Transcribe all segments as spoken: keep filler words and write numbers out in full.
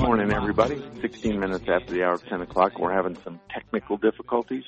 morning, everybody. sixteen minutes after the hour of ten o'clock. We're having some technical difficulties,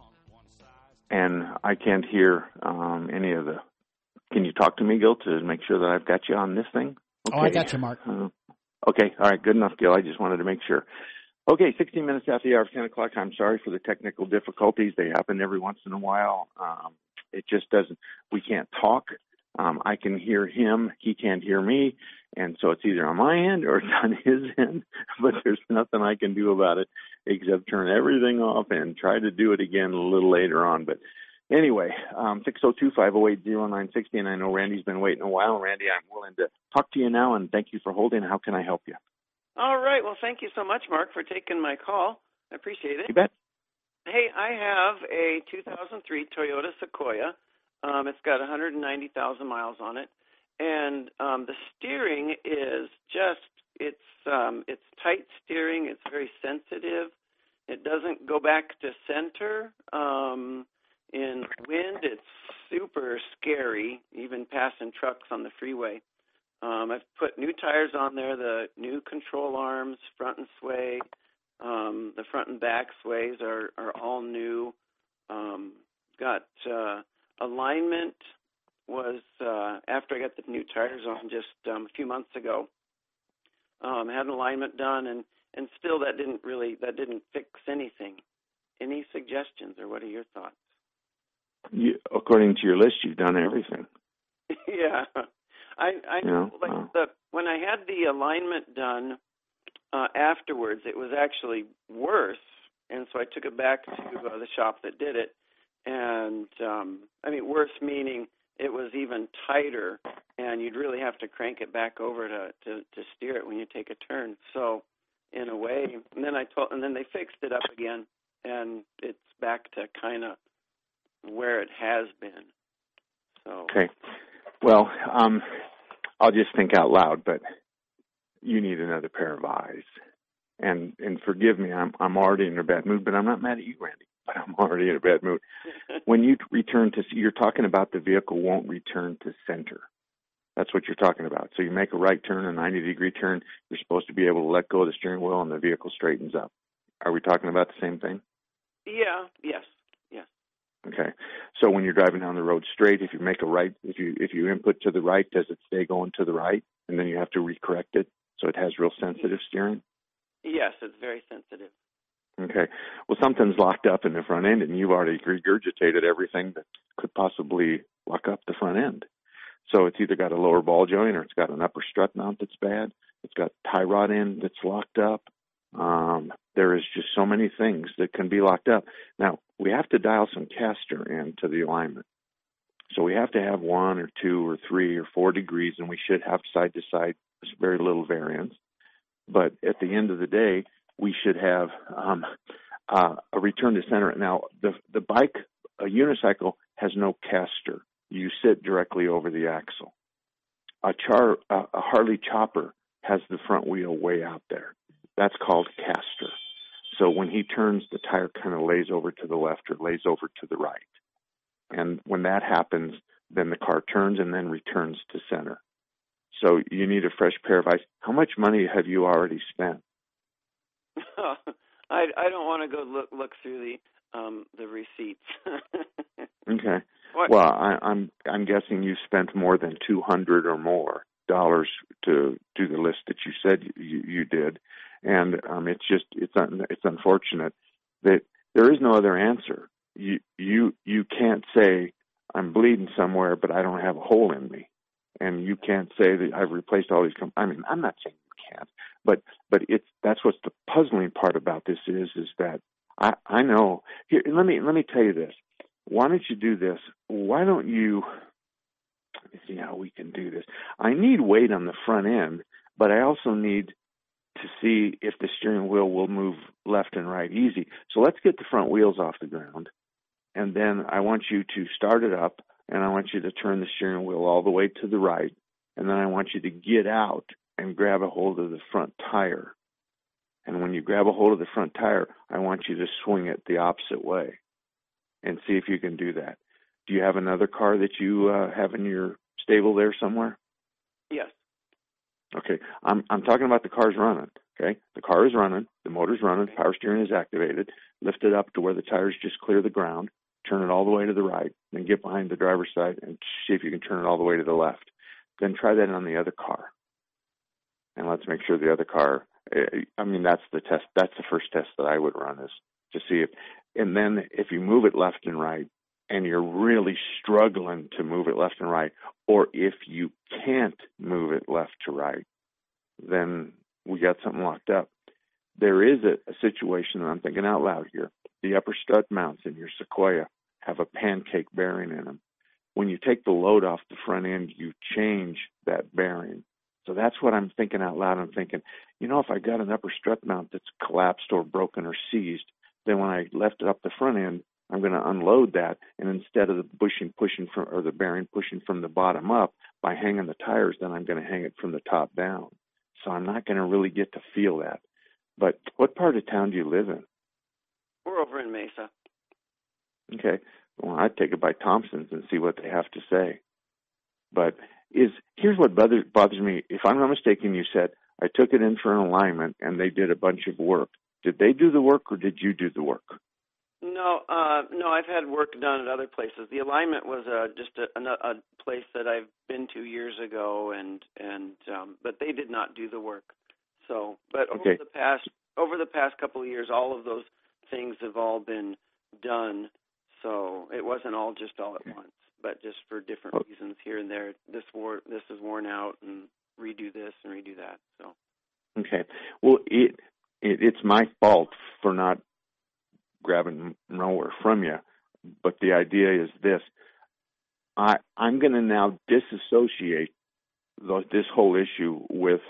and I can't hear um, any of the... Can you talk to me, Gil, to make sure that I've got you on this thing? Okay. Oh, I got you, Mark. Uh, okay, all right, good enough, Gil. I just wanted to make sure. Okay, sixteen minutes after the hour of ten o'clock. I'm sorry for the technical difficulties. They happen every once in a while. Um, it just doesn't... We can't talk. Um, I can hear him. He can't hear me. And so it's either on my end or it's on his end, but there's nothing I can do about it except turn everything off and try to do it again a little later on. But anyway, um, six oh two, five oh eight, oh nine six oh, and I know Randy's been waiting a while. Randy, I'm willing to talk to you now, and thank you for holding. How can I help you? All right. Well, thank you so much, Mark, for taking my call. I appreciate it. You bet. Hey, I have a two thousand three Toyota Sequoia. Um, it's got one hundred ninety thousand miles on it. And um, the steering is just, it's um, it's tight steering. It's very sensitive. It doesn't go back to center. Um, in wind, it's super scary, even passing trucks on the freeway. Um, I've put new tires on there, the new control arms, front and sway. Um, the front and back sways are, are all new. Um, got uh, alignment. was uh, after I got the new tires on just um, a few months ago. Um, had an alignment done, and, and still that didn't really that didn't fix anything. Any suggestions, or what are your thoughts? You, according to your list, you've done everything. yeah, I I you know, like wow. the when I had the alignment done uh, afterwards, it was actually worse, and so I took it back to uh, the shop that did it, and um, I mean worse meaning. It was even tighter, and you'd really have to crank it back over to, to, to steer it when you take a turn. So, in a way, and then I told, and then they fixed it up again, and it's back to kind of where it has been. So. Okay. Well, um, I'll just think out loud, but you need another pair of eyes. And and forgive me, I'm I'm already in a bad mood, but I'm not mad at you, Randy. But I'm already in a bad mood. When you return to, you're talking about the vehicle won't return to center. That's what you're talking about. So you make a right turn, a ninety degree turn, you're supposed to be able to let go of the steering wheel and the vehicle straightens up. Are we talking about the same thing? Yeah, yes, yes. Okay. So when you're driving down the road straight, if you make a right, if you if you input to the right, does it stay going to the right? And then you have to recorrect it so it has real sensitive steering? Yes, it's very sensitive. Okay. Well, something's locked up in the front end, and you've already regurgitated everything that could possibly lock up the front end. So it's either got a lower ball joint or it's got an upper strut mount that's bad. It's got tie rod end that's locked up. Um, there is just so many things that can be locked up. Now, we have to dial some caster into the alignment. So we have to have one or two or three or four degrees, and we should have side-to-side very little variance. But at the end of the day, we should have um, uh, a return to center. Now, the the bike, a unicycle, has no caster. You sit directly over the axle. A, char, uh, a Harley Chopper has the front wheel way out there. That's called caster. So when he turns, the tire kind of lays over to the left or lays over to the right. And when that happens, then the car turns and then returns to center. So you need a fresh pair of eyes. How much money have you already spent? I I don't want to go look look through the um the receipts. Okay. What? Well, I, I'm I'm guessing you spent more than two hundred or more dollars to do the list that you said you, you did, and um, it's just it's un, it's unfortunate that there is no other answer. You you you can't say I'm bleeding somewhere, but I don't have a hole in me, and you can't say that I've replaced all these. Com- I mean, I'm not saying you can't, but but it's that's what's the puzzling part about this is is that I I know. Here, let me let me tell you this. Why don't you do this? Why don't you? Let me see how we can do this. I need weight on the front end, but I also need to see if the steering wheel will move left and right easy. So let's get the front wheels off the ground, and then I want you to start it up, and I want you to turn the steering wheel all the way to the right, and then I want you to get out and grab a hold of the front tire. And when you grab a hold of the front tire, I want you to swing it the opposite way and see if you can do that. Do you have another car that you uh, have in your stable there somewhere? Yes. Okay. I'm I'm talking about the cars running. Okay, the car is running, the motor's running, power steering is activated. Lift it up to where the tires just clear the ground. Turn it all the way to the right, then get behind the driver's side and see if you can turn it all the way to the left. Then try that on the other car. And let's make sure the other car, I mean, that's the test. That's the first test that I would run, is to see if, and then if you move it left and right and you're really struggling to move it left and right, or if you can't move it left to right, then we got something locked up. There is a, a situation, and I'm thinking out loud here. The upper strut mounts in your Sequoia have a pancake bearing in them. When you take the load off the front end, you change that bearing. So that's what I'm thinking out loud. I'm thinking, you know, if I got an upper strut mount that's collapsed or broken or seized, then when I left it up the front end, I'm going to unload that, and instead of the bushing pushing from, or the bearing pushing from the bottom up by hanging the tires, then I'm going to hang it from the top down. So I'm not going to really get to feel that. But what part of town do you live in? We're over in Mesa. Okay. Well, I'd take it by Thompson's and see what they have to say. But is here's what bothers, bothers me. If I'm not mistaken, you said I took it in for an alignment and they did a bunch of work. Did they do the work or did you do the work? No, uh, no, I've had work done at other places. The alignment was uh, just a, a, a place that I've been to years ago, and and um, but they did not do the work. So, but over okay. the past over the past couple of years, all of those things have all been done. So it wasn't all just all at once, but just for different oh. reasons here and there. This wore this is worn out, and redo this and redo that. So. Okay. Well, it, it it's my fault for not grabbing nowhere from you, but the idea is this. I, I'm going to now disassociate the, this whole issue with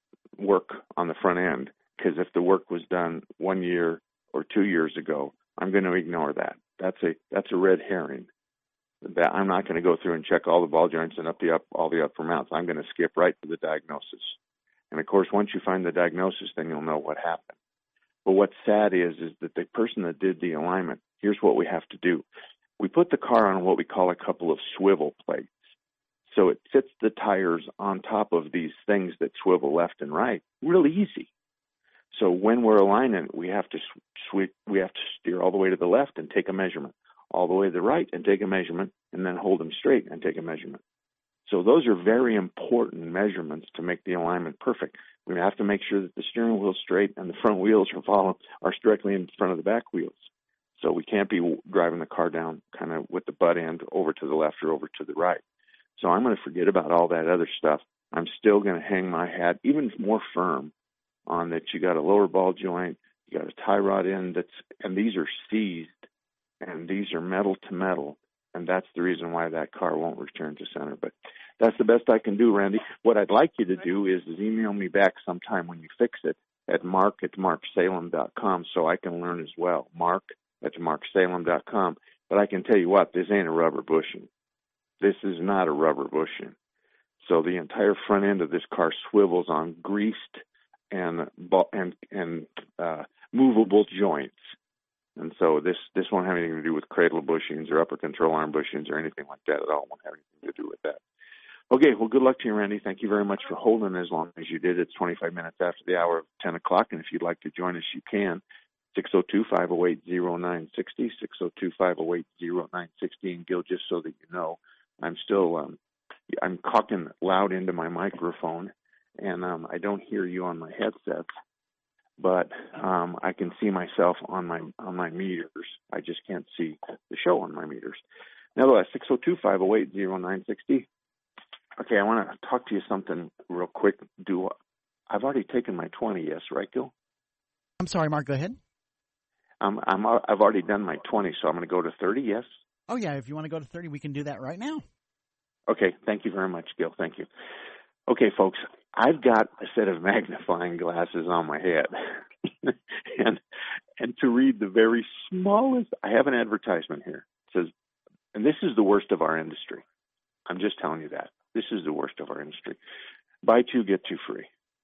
work on the front end, because if the work was done one year or two years ago, I'm going to ignore that. That's a that's a red herring. That I'm not going to go through and check all the ball joints and up the up all the upper mounts. I'm going to skip right to the diagnosis. And of course, once you find the diagnosis, then you'll know what happened. But what's sad is, is that the person that did the alignment, here's what we have to do. We put the car on what we call a couple of swivel plates. So it sits the tires on top of these things that swivel left and right. Really easy. So when we're aligning, we have to sw- we have to steer all the way to the left and take a measurement, all the way to the right and take a measurement, and then hold them straight and take a measurement. So those are very important measurements to make the alignment perfect. We have to make sure that the steering wheel's straight and the front wheels are follow, are directly in front of the back wheels. So we can't be driving the car down kind of with the butt end over to the left or over to the right. So I'm going to forget about all that other stuff. I'm still going to hang my hat even more firm on that. You got a lower ball joint, you got a tie rod end that's, and these are seized, and these are metal to metal. And that's the reason why that car won't return to center. But that's the best I can do, Randy. What I'd like you to do is, is email me back sometime when you fix it at mark at mark salem dot com so I can learn as well. Mark at mark salem dot com. But I can tell you what, this ain't a rubber bushing. This is not a rubber bushing. So the entire front end of this car swivels on greased and and and uh, movable joints. And so this, this won't have anything to do with cradle bushings or upper control arm bushings or anything like that at all. It won't have anything to do with that. Okay, well, good luck to you, Randy. Thank you very much for holding as long as you did. It's twenty-five minutes after the hour of ten o'clock, and if you'd like to join us, you can. six oh two, five oh eight, oh nine six oh, six oh two, five oh eight, oh nine six oh. And Gil, just so that you know, I'm still, um, I'm talking loud into my microphone, and um, I don't hear you on my headset. But um, I can see myself on my on my meters. I just can't see the show on my meters. Nevertheless, six oh two, five oh eight, oh nine six oh. Okay, I want to talk to you something real quick. Do I've already taken my twenty, yes, right, Gil? I'm sorry, Mark, go ahead. Um, I'm, I've already done my twenty, so I'm going to go to thirty, yes? Oh, yeah, if you want to go to thirty, we can do that right now. Okay, thank you very much, Gil. Thank you. Okay, folks, I've got a set of magnifying glasses on my head. and and to read the very smallest, I have an advertisement here. It says, and this is the worst of our industry. I'm just telling you that. This is the worst of our industry. Buy two, get two free.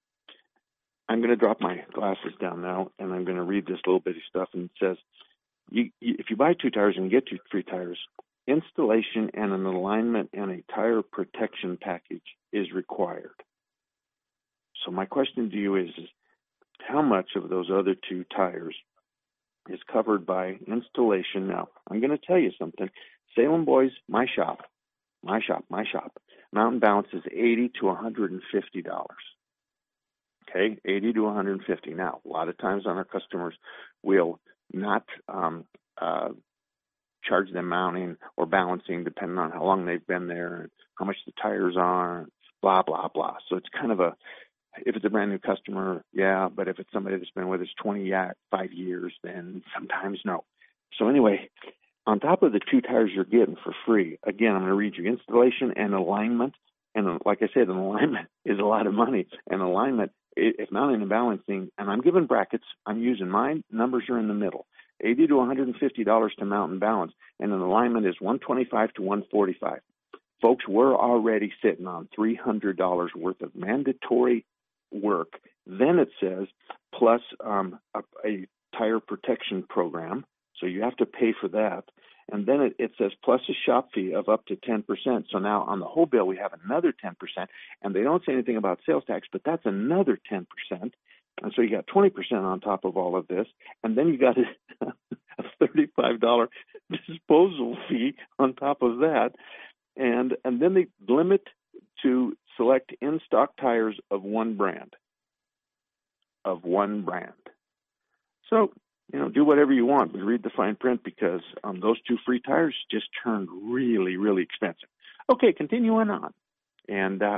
I'm going to drop my glasses down now, and I'm going to read this little bitty stuff. And it says, you, you, if you buy two tires and get two free tires, installation and an alignment and a tire protection package is required. So my question to you is, is how much of those other two tires is covered by installation. Now, I'm going to tell you something. Salem Boys, my shop, my shop, my shop, Mountain Balance is eighty to one hundred fifty dollars. Okay, eighty to one hundred fifty. Now, a lot of times on our customers, we'll not um, uh, charge them mounting or balancing depending on how long they've been there and how much the tires are, blah, blah, blah. So it's kind of a, if it's a brand new customer, yeah, but if it's somebody that's been with us twenty-five years, then sometimes no. So anyway, on top of the two tires you're getting for free, again, I'm going to read you installation and alignment. And like I said, an alignment is a lot of money. And alignment, if mounting and balancing, and I'm giving brackets, I'm using mine, numbers are in the middle. eighty to one hundred fifty dollars to mount and balance, and an alignment is one twenty-five to one forty-five. Folks, we're already sitting on three hundred dollars worth of mandatory work. Then it says plus um, a, a tire protection program, so you have to pay for that. And then it, it says plus a shop fee of up to ten percent. So now on the whole bill, we have another ten percent. And they don't say anything about sales tax, but that's another ten percent. And so you got twenty percent on top of all of this. And then you got a, a thirty-five dollars disposal fee on top of that. And, and then they limit to select in-stock tires of one brand. Of one brand. So, you know, do whatever you want, but read the fine print because um, those two free tires just turned really, really expensive. Okay, continuing on. And uh,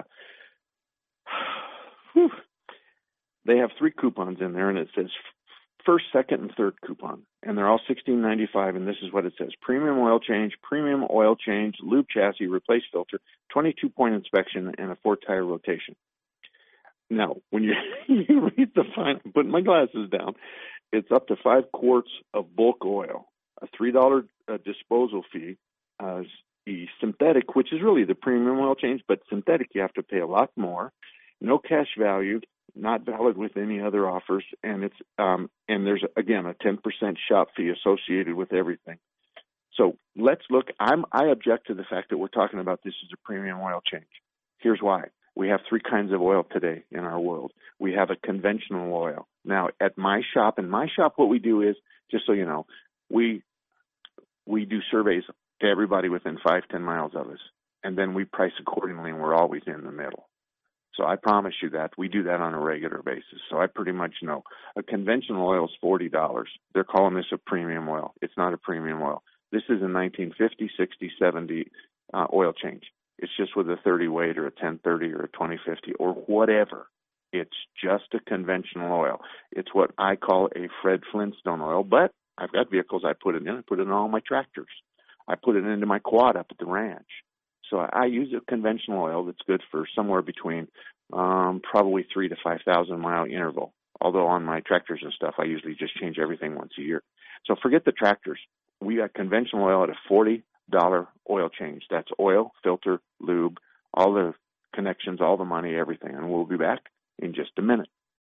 whew, they have three coupons in there, and it says first, second, and third coupon. And they're all sixteen ninety-five, and this is what it says. Premium oil change, premium oil change, lube chassis, replace filter, twenty-two point inspection, and a four-tire rotation. Now, when you, you read the fine, I'm putting my glasses down, it's up to five quarts of bulk oil, a three dollars uh, disposal fee, uh, the synthetic, which is really the premium oil change, but synthetic you have to pay a lot more, no cash value, not valid with any other offers, and it's um, and there's, again, a ten percent shop fee associated with everything. So let's look. I'm, I object to the fact that we're talking about this as a premium oil change. Here's why. We have three kinds of oil today in our world. We have a conventional oil. Now, at my shop, in my shop, what we do is, just so you know, we we do surveys to everybody within five, ten miles of us, and then we price accordingly, and we're always in the middle. So I promise you that. We do that on a regular basis. So I pretty much know. A conventional oil is forty dollars. They're calling this a premium oil. It's not a premium oil. This is a nineteen fifty, sixty, seventy uh, oil change. It's just with a thirty weight or a ten thirty or a twenty fifty or whatever. It's just a conventional oil. It's what I call a Fred Flintstone oil, but I've got vehicles I put it in. I put it in all my tractors. I put it into my quad up at the ranch. So I use a conventional oil that's good for somewhere between um, probably three to five thousand mile interval. Although on my tractors and stuff, I usually just change everything once a year. So forget the tractors. We got conventional oil at a forty dollars oil change. That's oil, filter, lube, all the connections, all the money, everything. And we'll be back in just a minute.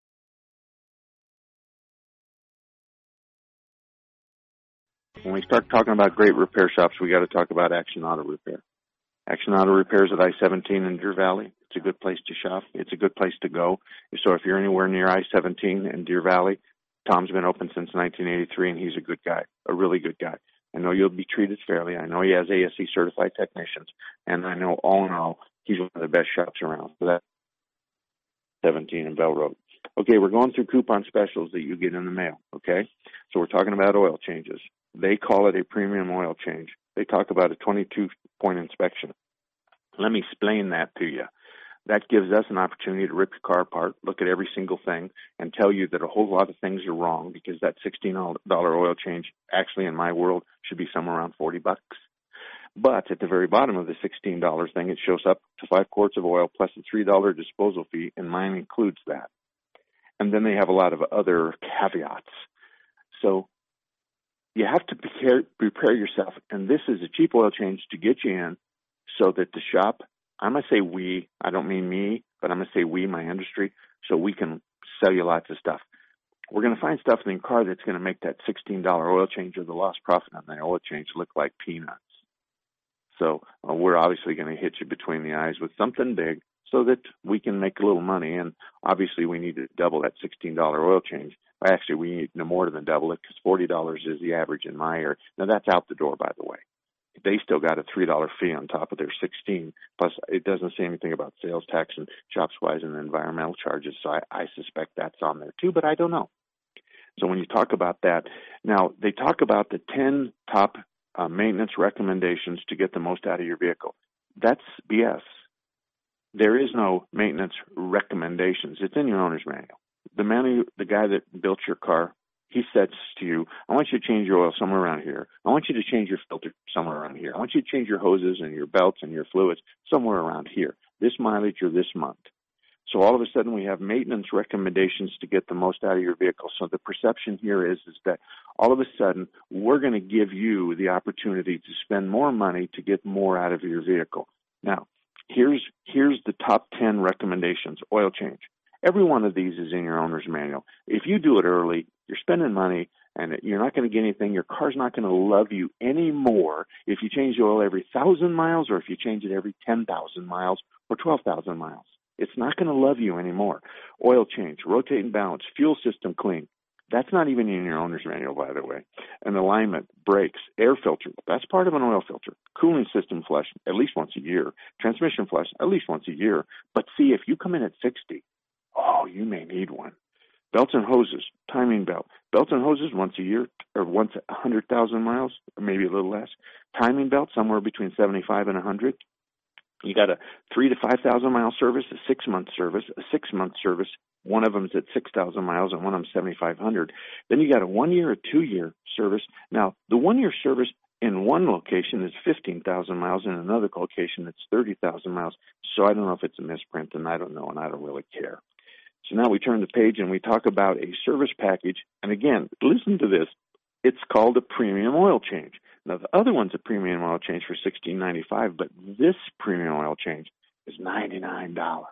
When we start talking about great repair shops, we got to talk about Action Auto Repair. Action Auto Repair is at I seventeen in Deer Valley. It's a good place to shop. It's a good place to go. So if you're anywhere near I seventeen in Deer Valley, Tom's been open since nineteen eighty-three, and he's a good guy, a really good guy. I know you'll be treated fairly. I know he has A S C certified technicians, and I know all in all, he's one of the best shops around. So that's seventeen in Bell Road. Okay, we're going through coupon specials that you get in the mail, okay? So we're talking about oil changes. They call it a premium oil change. They talk about a twenty-two point inspection. Let me explain that to you. That gives us an opportunity to rip your car apart, look at every single thing, and tell you that a whole lot of things are wrong because that sixteen dollars oil change, actually in my world, should be somewhere around forty bucks. But at the very bottom of the sixteen dollars thing, it shows up to five quarts of oil plus a three dollars disposal fee, and mine includes that. And then they have a lot of other caveats. So you have to prepare, prepare yourself, and this is a cheap oil change to get you in so that the shop, I'm going to say we, I don't mean me, but I'm going to say we, my industry, so we can sell you lots of stuff. We're going to find stuff in your car that's going to make that sixteen dollars oil change or the lost profit on that oil change look like peanuts. So uh, we're obviously going to hit you between the eyes with something big, so that we can make a little money. And obviously we need to double that sixteen dollars oil change. Actually, we need no more than double it because forty dollars is the average in my area. Now, that's out the door, by the way. They still got a three dollars fee on top of their sixteen. Plus, it doesn't say anything about sales tax and shop-wise and environmental charges, so I, I suspect that's on there too, but I don't know. So when you talk about that, now they talk about the ten top uh, maintenance recommendations to get the most out of your vehicle. That's B S. There is no maintenance recommendations. It's in your owner's manual. The man, who, the guy that built your car, he says to you, I want you to change your oil somewhere around here. I want you to change your filter somewhere around here. I want you to change your hoses and your belts and your fluids somewhere around here, this mileage or this month. So all of a sudden we have maintenance recommendations to get the most out of your vehicle. So the perception here is, is that all of a sudden we're going to give you the opportunity to spend more money to get more out of your vehicle. Now, here's here's the top ten recommendations. Oil change. Every one of these is in your owner's manual. If you do it early, you're spending money, and you're not going to get anything. Your car's not going to love you anymore if you change the oil every one thousand miles or if you change it every ten thousand miles or twelve thousand miles. It's not going to love you anymore. Oil change, rotate and balance, fuel system clean. That's not even in your owner's manual, by the way. An alignment, brakes, air filter. That's part of an oil filter. Cooling system flush at least once a year. Transmission flush at least once a year. But see, if you come in at sixty, oh, you may need one. Belts and hoses, timing belt. Belts and hoses once a year or once a one hundred thousand miles, or maybe a little less. Timing belt somewhere between seventy-five and one hundred. You got a three to five thousand mile service, a six month service, a six month service. One of them's at six thousand miles and one of them's seventy-five hundred. Then you got a one year, a two year service. Now, the one year service in one location is fifteen thousand miles, and in another location it's thirty thousand miles. So I don't know if it's a misprint, and I don't know, and I don't really care. So now we turn the page and we talk about a service package. And again, listen to this. It's called a premium oil change. Now, the other one's a premium oil change for sixteen ninety-five, but this premium oil change is ninety-nine dollars.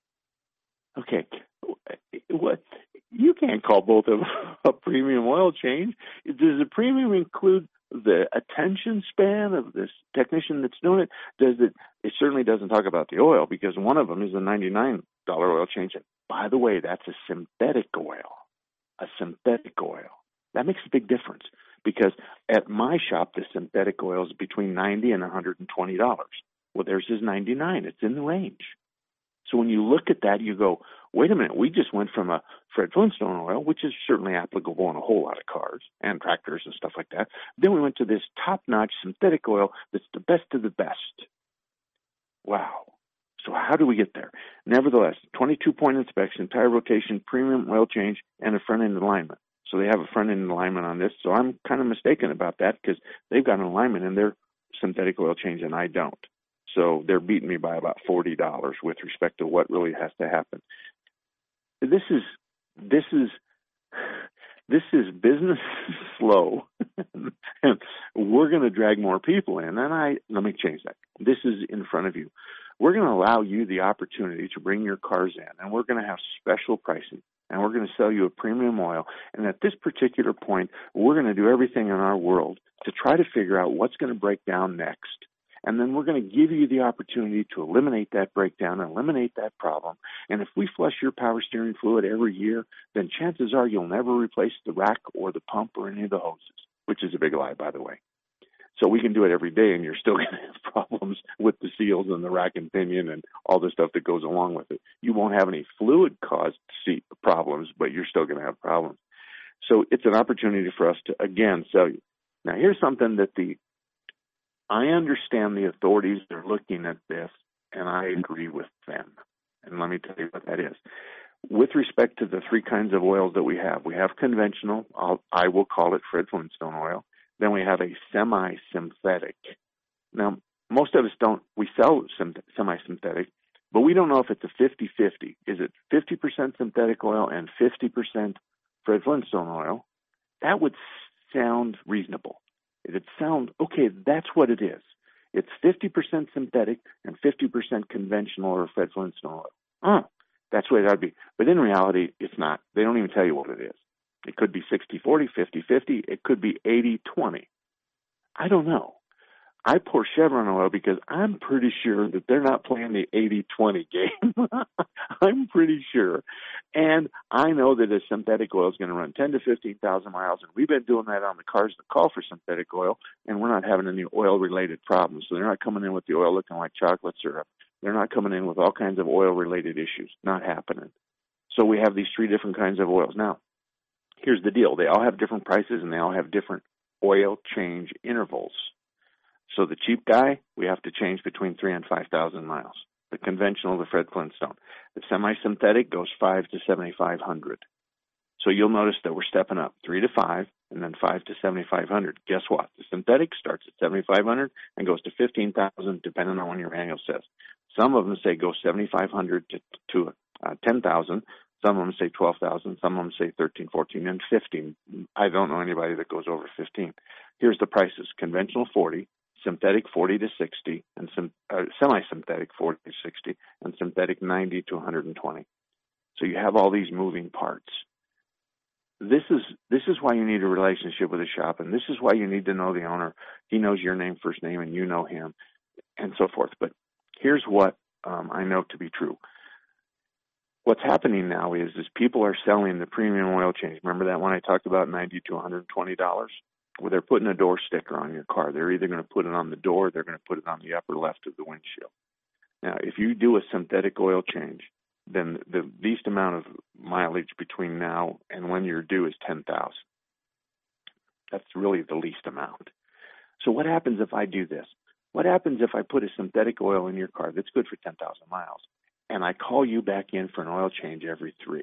Okay, what? You can't call both of them a premium oil change. Does the premium include the attention span of this technician that's doing it? Does it? It certainly doesn't talk about the oil, because one of them is a ninety-nine dollars oil change. And by the way, that's a synthetic oil. A synthetic oil. That makes a big difference, because at my shop, the synthetic oil is between ninety dollars and one hundred twenty dollars. Well, theirs is ninety-nine dollars. It's in the range. So when you look at that, you go, wait a minute, we just went from a Fred Flintstone oil, which is certainly applicable in a whole lot of cars and tractors and stuff like that. Then we went to this top-notch synthetic oil that's the best of the best. Wow. So how do we get there? Nevertheless, twenty-two point inspection, tire rotation, premium oil change, and a front-end alignment. So they have a front-end alignment on this. So I'm kind of mistaken about that, because they've got an alignment in their synthetic oil change and I don't. So they're beating me by about forty dollars with respect to what really has to happen. This is this is this is business slow, and we're going to drag more people in. And I let me change that. This is in front of you. We're going to allow you the opportunity to bring your cars in, and we're going to have special pricing, and we're going to sell you a premium oil. And at this particular point, we're going to do everything in our world to try to figure out what's going to break down next. And then we're going to give you the opportunity to eliminate that breakdown, eliminate that problem. And if we flush your power steering fluid every year, then chances are you'll never replace the rack or the pump or any of the hoses, which is a big lie, by the way. So we can do it every day, and you're still going to have problems with the seals and the rack and pinion and all the stuff that goes along with it. You won't have any fluid-caused seat problems, but you're still going to have problems. So it's an opportunity for us to, again, sell you. Now, here's something that the I understand the authorities are looking at this, and I agree with them. And let me tell you what that is. With respect to the three kinds of oils that we have, we have conventional, I'll, I will call it Fred Flintstone oil. Then we have a semi-synthetic. Now, most of us don't, we sell semi-synthetic, but we don't know if it's a fifty-fifty. Is it fifty percent synthetic oil and fifty percent Fred Flintstone oil? That would sound reasonable. It'd sound, okay, that's what it is. It's fifty percent synthetic and fifty percent conventional or Fred Flintstone oil. Oh, that's what it ought to be. But in reality, it's not. They don't even tell you what it is. It could be sixty forty, fifty fifty. It could be eighty twenty. I don't know. I pour Chevron oil because I'm pretty sure that they're not playing the eighty twenty game. I'm pretty sure. And I know that a synthetic oil is going to run ten to fifteen thousand miles, and we've been doing that on the cars that call for synthetic oil, and we're not having any oil-related problems. So they're not coming in with the oil looking like chocolate syrup. They're not coming in with all kinds of oil-related issues. Not happening. So we have these three different kinds of oils. Now, here's the deal. They all have different prices, and they all have different oil change intervals. So the cheap guy, we have to change between three and five thousand miles. The conventional, the Fred Flintstone. The semi-synthetic goes five to seventy-five hundred. So you'll notice that we're stepping up three to five, and then five to seventy-five hundred. Guess what? The synthetic starts at seventy-five hundred and goes to fifteen thousand, depending on what your manual says. Some of them say go seventy-five hundred to to uh, ten thousand. Some of them say twelve thousand. Some of them say thirteen, fourteen, and fifteen. I don't know anybody that goes over fifteen. Here's the prices: conventional forty. Synthetic forty to sixty, and sim, uh, semi-synthetic forty to sixty, and synthetic ninety to one hundred twenty. So you have all these moving parts. This is this is why you need a relationship with a shop, and this is why you need to know the owner. He knows your name, first name, and you know him, and so forth. But here's what um, I know to be true. What's happening now is is people are selling the premium oil change. Remember that one I talked about, ninety to one hundred twenty dollars? Well, they're putting a door sticker on your car. They're either going to put it on the door or they're going to put it on the upper left of the windshield. Now, if you do a synthetic oil change, then the least amount of mileage between now and when you're due is ten thousand. That's really the least amount. So what happens if I do this? What happens if I put a synthetic oil in your car that's good for ten thousand miles, and I call you back in for an oil change every three?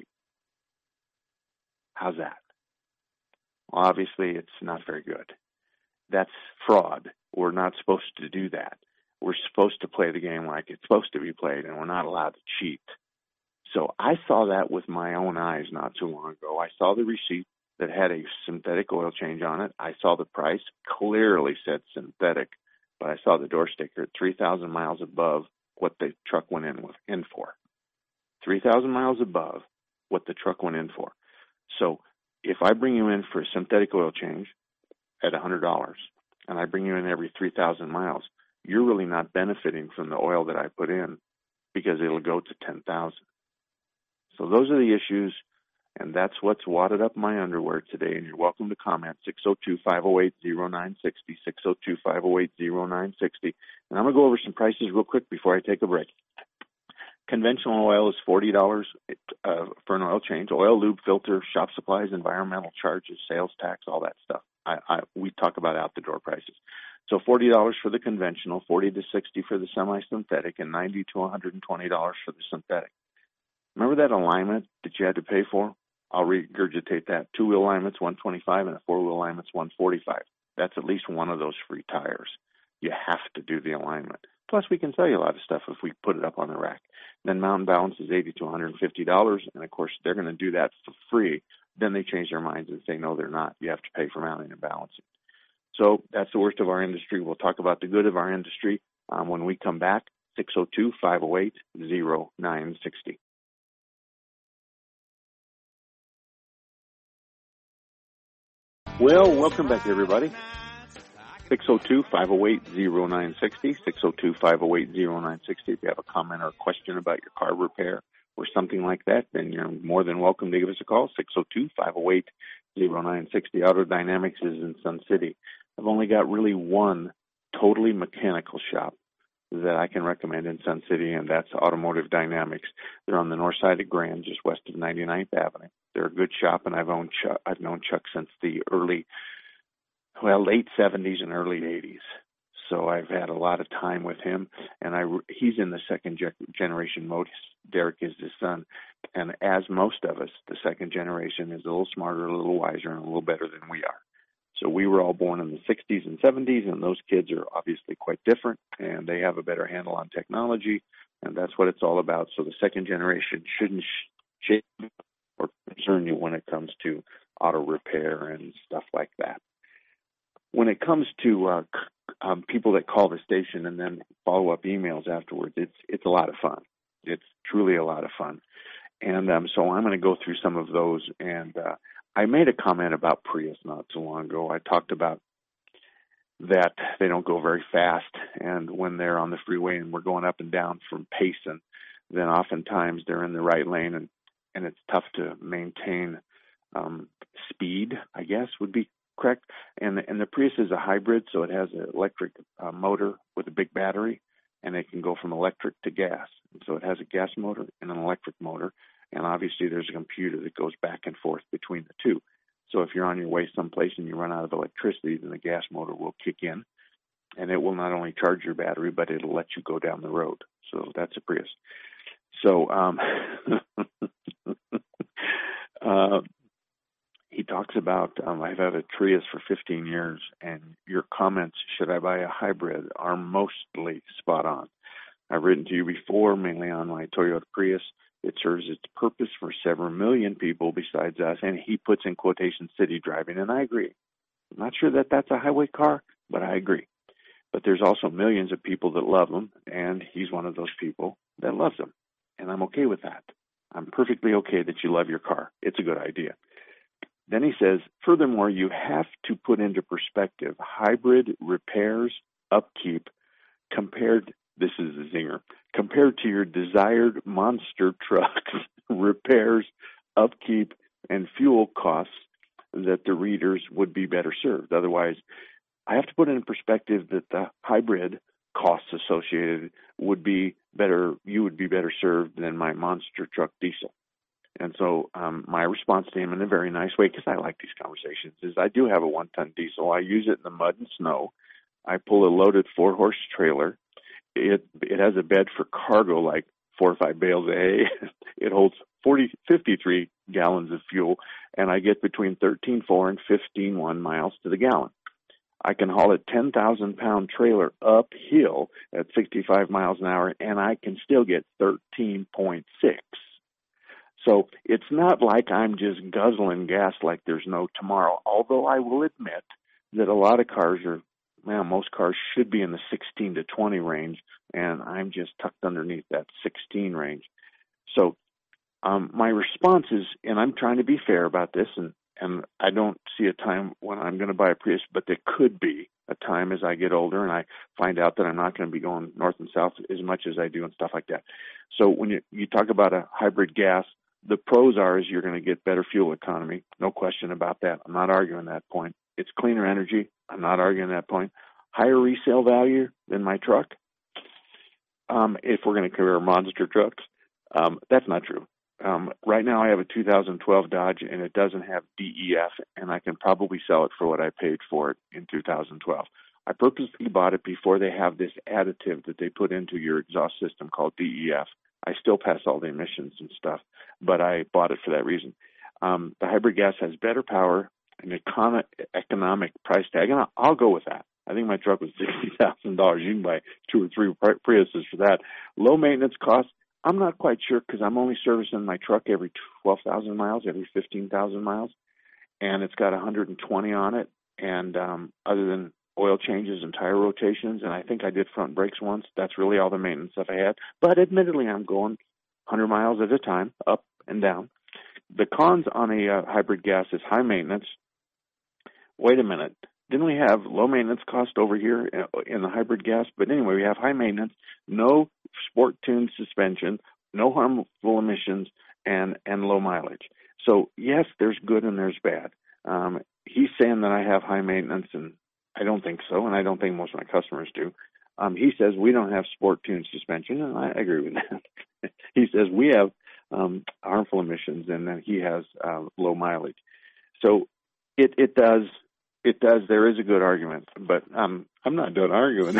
How's that? Well, obviously, it's not very good. That's fraud. We're not supposed to do that. We're supposed to play the game like it's supposed to be played, and we're not allowed to cheat. So I saw that with my own eyes not too long ago. I saw the receipt that had a synthetic oil change on it. I saw the price, clearly said synthetic, but I saw the door sticker at three thousand miles above what the truck went in, with, in for. three thousand miles above what the truck went in for. So if I bring you in for a synthetic oil change at one hundred dollars and I bring you in every three thousand miles, you're really not benefiting from the oil that I put in because it'll go to ten thousand. So those are the issues, and that's what's wadded up my underwear today, and you're welcome to comment, six oh two, five oh eight, oh nine six oh, six oh two, five oh eight, oh nine six oh. And I'm going to go over some prices real quick before I take a break. Conventional oil is forty dollars uh, for an oil change. Oil, lube, filter, shop supplies, environmental charges, sales tax, all that stuff. I, I, we talk about out-the-door prices. So forty dollars for the conventional, forty to sixty for the semi-synthetic, and ninety to one hundred twenty dollars for the synthetic. Remember that alignment that you had to pay for? I'll regurgitate that. Two-wheel alignment's one hundred twenty-five dollars and a four-wheel alignment's one hundred forty-five dollars. That's at least one of those free tires. You have to do the alignment. Plus, we can sell you a lot of stuff if we put it up on the rack. Then Mountain Balance is eighty to one hundred fifty dollars, and of course, they're going to do that for free. Then they change their minds and say, no, they're not. You have to pay for mounting and balancing. So that's the worst of our industry. We'll talk about the good of our industry um, when we come back, six oh two, five oh eight, oh nine six oh. Well, welcome back, everybody. six oh two, five oh eight, oh nine six oh, six oh two, five oh eight, oh nine six oh. If you have a comment or a question about your car repair or something like that, then you're more than welcome to give us a call, six oh two, five oh eight, oh nine six oh. Auto Dynamics is in Sun City. I've only got really one totally mechanical shop that I can recommend in Sun City, and that's Automotive Dynamics. They're on the north side of Grand, just west of ninety-ninth Avenue. They're a good shop, and I've owned Chuck, I've known Chuck since the early, well, late seventies and early eighties. So I've had a lot of time with him, and I, he's in the second ge- generation mode. Derek is his son, and as most of us, the second generation is a little smarter, a little wiser, and a little better than we are. So we were all born in the sixties and seventies, and those kids are obviously quite different, and they have a better handle on technology, and that's what it's all about. So the second generation shouldn't shake or concern you when it comes to auto repair and stuff like that. When it comes to uh, um, people that call the station and then follow up emails afterwards, it's it's a lot of fun. It's truly a lot of fun. And um, so I'm going to go through some of those. And uh, I made a comment about Prius not too long ago. I talked about that they don't go very fast. And when they're on the freeway and we're going up and down from Payson, then oftentimes they're in the right lane, and, and it's tough to maintain um, speed, I guess would be correct. And the, and the Prius is a hybrid, so it has an electric uh, motor with a big battery, and it can go from electric to gas. And so it has a gas motor and an electric motor, and obviously there's a computer that goes back and forth between the two. So if you're on your way someplace and you run out of electricity, then the gas motor will kick in, and it will not only charge your battery, but it'll let you go down the road. So that's a Prius. So um, uh, he talks about, um, I've had a Prius for fifteen years, and your comments, should I buy a hybrid, are mostly spot on. I've written to you before, mainly on my Toyota Prius. It serves its purpose for several million people besides us, and he puts in quotation city driving, and I agree. I'm not sure that that's a highway car, but I agree. But there's also millions of people that love them, and he's one of those people that loves them, and I'm okay with that. I'm perfectly okay that you love your car. It's a good idea. Then he says, furthermore, you have to put into perspective hybrid repairs, upkeep, compared, this is a zinger, compared to your desired monster trucks, repairs, upkeep, and fuel costs that the readers would be better served. Otherwise, I have to put in perspective that the hybrid costs associated would be better, you would be better served than my monster truck diesel. And so um, my response to him in a very nice way, because I like these conversations, is I do have a one-ton diesel. I use it in the mud and snow. I pull a loaded four-horse trailer. It it has a bed for cargo, like four or five bales of hay. It holds forty, fifty-three gallons of fuel, and I get between thirteen point four and fifteen point one miles to the gallon. I can haul a ten thousand pound trailer uphill at sixty-five miles an hour, and I can still get thirteen point six. So it's not like I'm just guzzling gas like there's no tomorrow, although I will admit that a lot of cars are, well, most cars should be in the sixteen to twenty range, and I'm just tucked underneath that sixteen range. So um, my response is, and I'm trying to be fair about this, and, and I don't see a time when I'm going to buy a Prius, but there could be a time as I get older and I find out that I'm not going to be going north and south as much as I do and stuff like that. So when you, you talk about a hybrid gas, the pros are is you're going to get better fuel economy. No question about that. I'm not arguing that point. It's cleaner energy. I'm not arguing that point. Higher resale value than my truck. Um, if we're going to compare monster trucks, um, that's not true. Um, right now I have a two thousand twelve Dodge, and it doesn't have D E F, and I can probably sell it for what I paid for it in two thousand twelve. I purposely bought it before they have this additive that they put into your exhaust system called D E F. I still pass all the emissions and stuff, but I bought it for that reason. Um, the hybrid gas has better power, an econ- economic price tag, and I'll, I'll go with that. I think my truck was sixty thousand dollars. You can buy two or three Priuses for that. Low maintenance costs, I'm not quite sure because I'm only servicing my truck every twelve thousand miles, every fifteen thousand miles, and it's got one hundred twenty on it. And um, other than oil changes and tire rotations, and I think I did front brakes once, that's really all the maintenance stuff I had. But admittedly, I'm going one hundred miles at a time, up and down. The cons on a uh, hybrid gas is high maintenance. Wait a minute. Didn't we have low maintenance cost over here in the hybrid gas? But anyway, we have high maintenance, no sport-tuned suspension, no harmful emissions, and, and low mileage. So, yes, there's good and there's bad. Um, he's saying that I have high maintenance, and I don't think so, and I don't think most of my customers do. Um, he says we don't have sport-tuned suspension, and I agree with that. He says we have um, harmful emissions, and then he has uh, low mileage. So it, it does... It does. There is a good argument, but um, I'm not done arguing.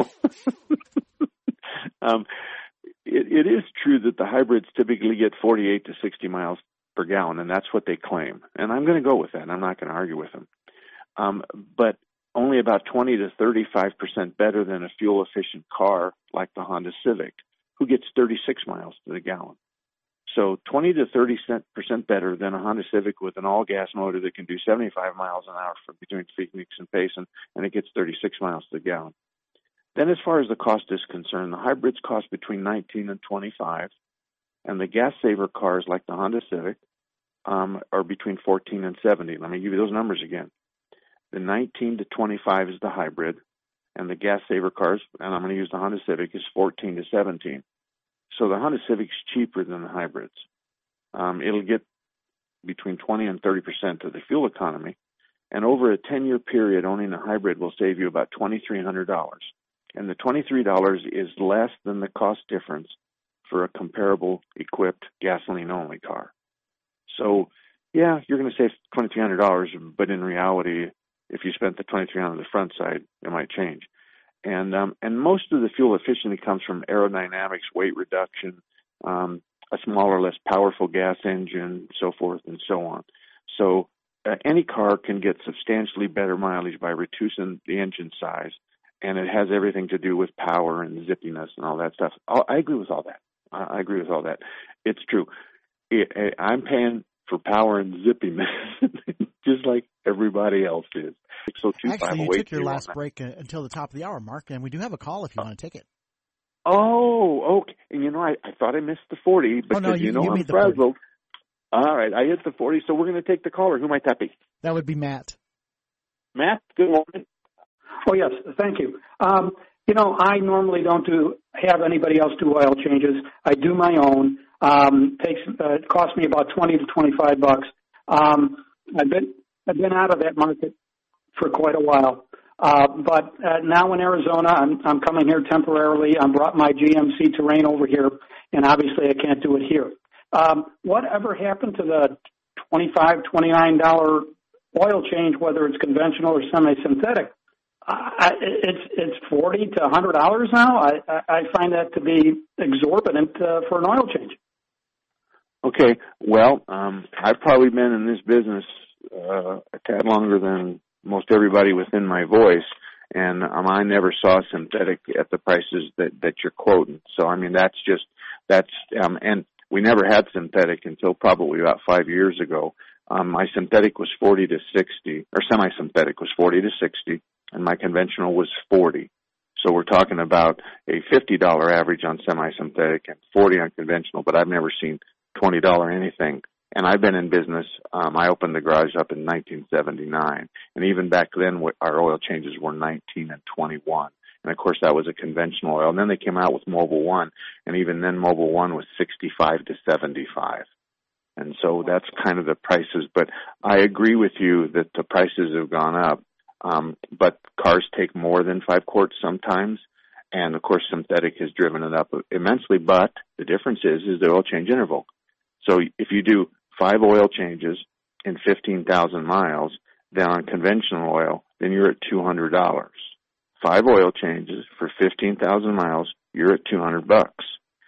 um, it, it is true that the hybrids typically get forty-eight to sixty miles per gallon, and that's what they claim. And I'm going to go with that, and I'm not going to argue with them. Um, but only about twenty to thirty-five percent better than a fuel-efficient car like the Honda Civic, who gets thirty-six miles to the gallon. So twenty to thirty percent better than a Honda Civic with an all-gas motor that can do seventy-five miles an hour from between Phoenix and Payson, and it gets thirty-six miles to the gallon. Then as far as the cost is concerned, the hybrids cost between nineteen and twenty-five, and the gas-saver cars like the Honda Civic um, are between fourteen and seventy. Let me give you those numbers again. The nineteen to twenty-five is the hybrid, and the gas saver cars, and I'm going to use the Honda Civic, is fourteen to seventeen. So the Honda Civic's cheaper than the hybrids. Um, it'll get between twenty and thirty percent of the fuel economy, and over a ten-year period, owning a hybrid will save you about twenty-three hundred dollars. And the twenty-three dollars is less than the cost difference for a comparable equipped gasoline-only car. So, yeah, you're going to save twenty-three hundred dollars, but in reality, if you spent the twenty-three hundred dollars on the front side, it might change. And um, and most of the fuel efficiency comes from aerodynamics, weight reduction, um, a smaller, less powerful gas engine, so forth and so on. So uh, any car can get substantially better mileage by reducing the engine size, and it has everything to do with power and zippiness and all that stuff. I agree with all that. I agree with all that. It's true. It, I'm paying for power and zippiness just like everybody else is. So two, Actually, you took your last break uh, until the top of the hour, Mark, and we do have a call if you want to take it. Oh, okay. And you know, I, I thought I missed the forty, but oh, no, you, you know you I'm frazzled. All right, I hit the forty, so we're going to take the caller. Who might that be? That would be Matt. Matt, good morning. Oh, yes, thank you. Um, you know, I normally don't do have anybody else do oil changes. I do my own. Um, takes uh, it costs me about twenty to twenty-five bucks. Um, I've been I've been out of that market for quite a while. Uh, but uh, now in Arizona, I'm, I'm coming here temporarily. I brought my G M C Terrain over here, and obviously I can't do it here. Um, whatever happened to the twenty-five dollars, twenty-nine dollars oil change, whether it's conventional or semi-synthetic? I, it's it's forty to a hundred dollars now. I, I find that to be exorbitant uh, for an oil change. Okay, well, um, I've probably been in this business uh, a tad longer than most everybody within my voice, and um, I never saw synthetic at the prices that, that you're quoting. So, I mean, that's just, that's, um, and we never had synthetic until probably about five years ago. Um, my synthetic was forty to sixty, or semi-synthetic was forty to sixty, and my conventional was forty. So we're talking about a fifty dollars average on semi-synthetic and forty on conventional, but I've never seen twenty dollars anything. And I've been in business. Um, I opened the garage up in nineteen seventy-nine, and even back then, our oil changes were nineteen and twenty-one. And of course, that was a conventional oil. And then they came out with Mobil One, and even then, Mobil One was sixty-five to seventy-five. And so that's kind of the prices. But I agree with you that the prices have gone up. Um, but cars take more than five quarts sometimes, and of course, synthetic has driven it up immensely. But the difference is is the oil change interval. So if you do five oil changes in fifteen thousand miles, then on conventional oil, then you're at two hundred dollars. Five oil changes for fifteen thousand miles, you're at two hundred bucks.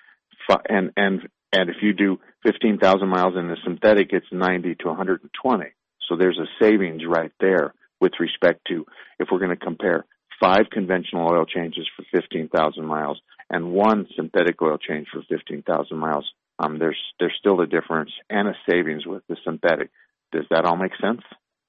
And and and if you do fifteen thousand miles in the synthetic, it's ninety to one hundred twenty. So there's a savings right there with respect to if we're going to compare five conventional oil changes for fifteen thousand miles and one synthetic oil change for fifteen thousand miles. Um, there's there's still a difference and a savings with the synthetic. Does that all make sense?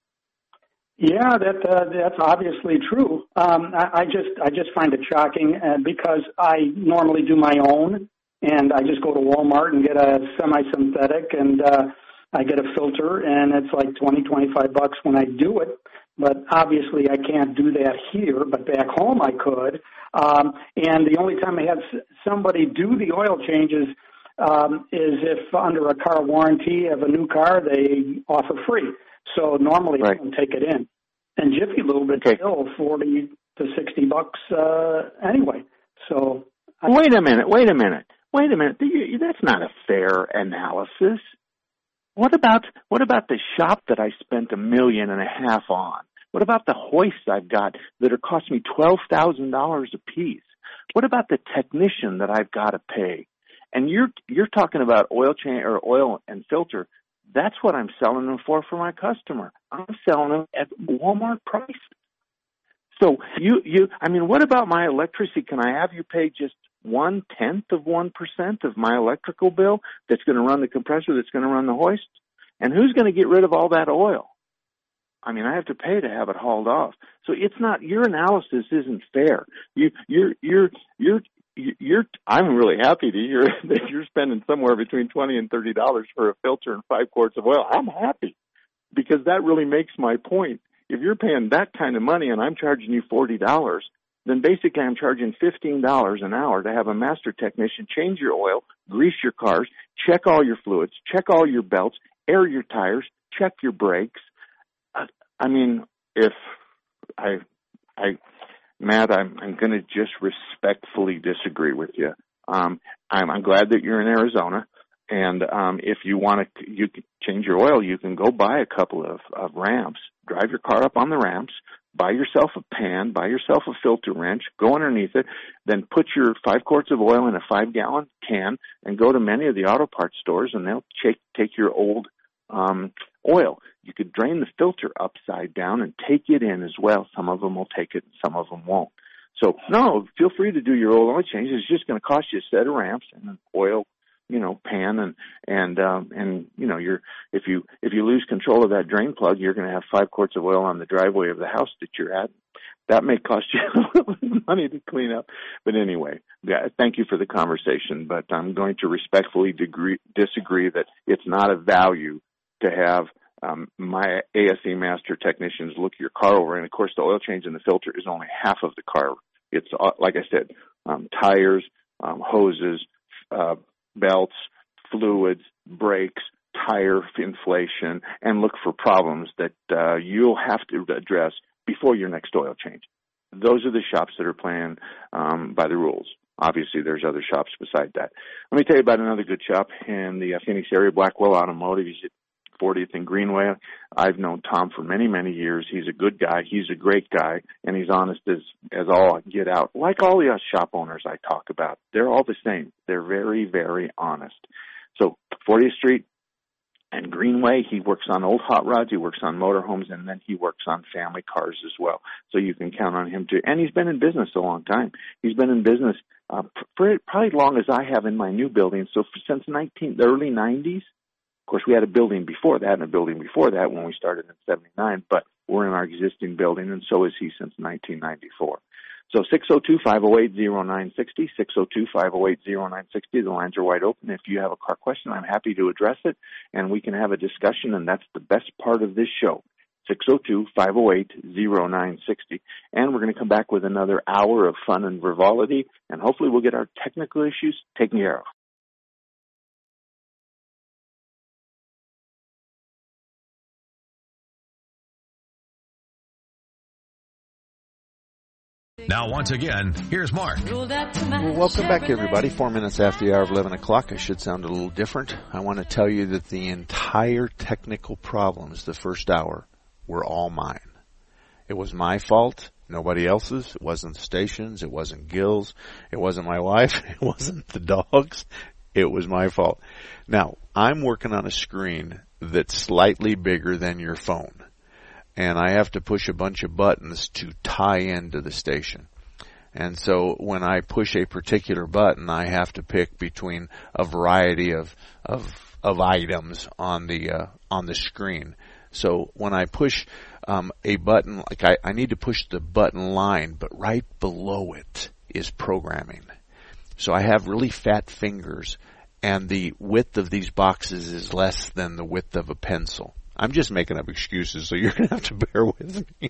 Yeah, that uh, that's obviously true. Um, I, I just I just find it shocking uh, because I normally do my own, and I just go to Walmart and get a semi-synthetic, and uh, I get a filter, and it's like twenty, twenty-five bucks when I do it. But obviously, I can't do that here. But back home, I could. Um, and the only time I have somebody do the oil changes Um, is if under a car warranty of a new car, they offer free. So normally right. I don't take it in. And Jiffy Lube, it's okay. Still forty to sixty bucks uh, anyway. So I- Wait a minute, wait a minute, wait a minute. That's not a fair analysis. What about what about the shop that I spent a million and a half on? What about the hoists I've got that are costing me twelve thousand dollars a piece? What about the technician that I've got to pay? And you're you're talking about oil change or oil and filter. That's what I'm selling them for for my customer. I'm selling them at Walmart price. So you you I mean, what about my electricity? Can I have you pay just one tenth of one percent of my electrical bill? That's going to run the compressor. That's going to run the hoist. And who's going to get rid of all that oil? I mean, I have to pay to have it hauled off. So it's not your analysis isn't fair. You you're you're you're You're, I'm really happy to hear that you're spending somewhere between twenty and thirty dollars for a filter and five quarts of oil. I'm happy because that really makes my point. if you're paying that kind of money and I'm charging you forty dollars, then basically I'm charging fifteen dollars an hour to have a master technician change your oil, grease your cars, check all your fluids, check all your belts, air your tires, check your brakes. I mean, if I, I, Matt, I'm, I'm going to just respectfully disagree with you. Um, I'm, I'm glad that you're in Arizona, and um, if you want to, you can change your oil. You can go buy a couple of, of ramps, drive your car up on the ramps, buy yourself a pan, buy yourself a filter wrench, go underneath it, then put your five quarts of oil in a five-gallon can, and go to many of the auto parts stores, and they'll take take your old um, oil. You could drain the filter upside down and take it in as well. Some of them will take it, and some of them won't. So, no, feel free to do your oil change. It's just going to cost you a set of ramps and an oil, you know, pan, and and um, and you know, you're if you if you lose control of that drain plug, you're going to have five quarts of oil on the driveway of the house that you're at. That may cost you a little bit of money to clean up, but anyway, yeah, thank you for the conversation. But I'm going to respectfully degree, disagree that it's not a value to have um, my A S E master technicians look your car over, and of course, the oil change in the filter is only half of the car. It's uh, like I said, um, tires, um, hoses, uh, belts, fluids, brakes, tire inflation, and look for problems that uh, you'll have to address before your next oil change. Those are the shops that are playing um, by the rules. Obviously, there's other shops beside that. Let me tell you about another good shop in the uh, Phoenix area, Blackwell Automotive. He's at fortieth and Greenway. I've known Tom for many, many years. He's a good guy. He's a great guy, and he's honest as, as all get out. Like all the shop owners I talk about, they're all the same. They're very, very honest. So fortieth Street and Greenway, he works on old hot rods, he works on motorhomes, and then he works on family cars as well. So you can count on him too. And he's been in business a long time. He's been in business uh, for probably as long as I have in my new building. So for, since nineteen, the early nineties. Of course, we had a building before that and a building before that when we started in seventy-nine, but we're in our existing building, and so is he since nineteen ninety-four. So six oh two, five oh eight, oh nine six oh, six oh two, five oh eight, oh nine six oh. The lines are wide open. If you have a car question, I'm happy to address it, and we can have a discussion, and that's the best part of this show. six oh two, five oh eight, oh nine six oh. And we're going to come back with another hour of fun and frivolity, and hopefully we'll get our technical issues taken care of. Now, once again, here's Mark. Well, welcome back, everybody. Four minutes after the hour of eleven o'clock. I should sound a little different. I want to tell you that the entire technical problems the first hour were all mine. It was my fault, nobody else's. It wasn't the stations. It wasn't Gil's. It wasn't my wife. It wasn't the dogs. It was my fault. Now, I'm working on a screen that's slightly bigger than your phone. And I have to push a bunch of buttons to tie into the station. And so when I push a particular button, I have to pick between a variety of of, of items on the uh, on the screen. So when I push um, a button, like I, I need to push the button line, but right below it is programming. So I have really fat fingers, and the width of these boxes is less than the width of a pencil. I'm just making up excuses, so you're going to have to bear with me.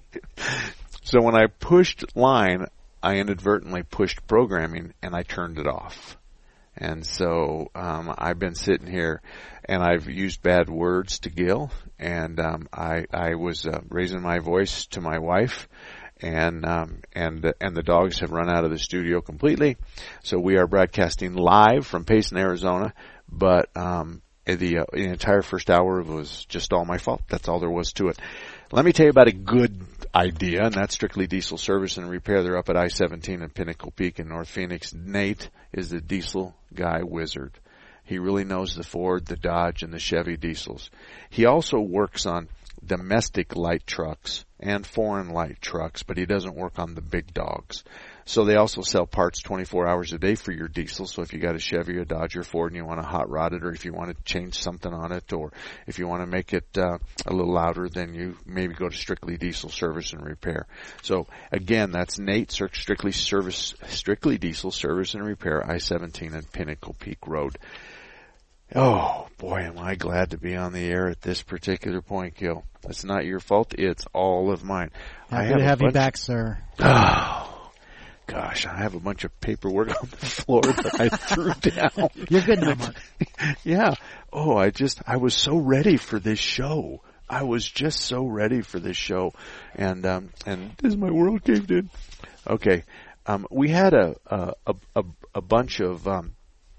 So when I pushed line, I inadvertently pushed programming, and I turned it off. And so um, I've been sitting here, and I've used bad words to Gil, and um, I, I was uh, raising my voice to my wife, and um, and the, and the dogs have run out of the studio completely. So we are broadcasting live from Payson, Arizona, but um, The, uh, the entire first hour was just all my fault. That's all there was to it. Let me tell you about a good idea, and that's Strictly Diesel Service and Repair. They're up at I seventeen in Pinnacle Peak in North Phoenix. Nate is the diesel guy wizard. He really knows the Ford, the Dodge, and the Chevy diesels. He also works on domestic light trucks and foreign light trucks, but he doesn't work on the big dogs. So they also sell parts twenty-four hours a day for your diesel. So if you got a Chevy, a Dodge, or Ford, and you want to hot rod it, or if you want to change something on it, or if you want to make it uh, a little louder, then you maybe go to Strictly Diesel Service and Repair. So again, that's Nate, Strictly Service, Strictly Diesel Service and Repair, I seventeen and Pinnacle Peak Road. Oh, boy, am I glad to be on the air at this particular point, Gil. It's not your fault. It's all of mine. Happy I have to have bunch... you back, sir. Oh, gosh, I have a bunch of paperwork on the floor that I threw down. You're good now, Mark. Yeah. Oh, I just, I was so ready for this show. I was just so ready for this show. And, um, and this my world caved in. Okay. Um, we had a, a, a, a bunch of, um,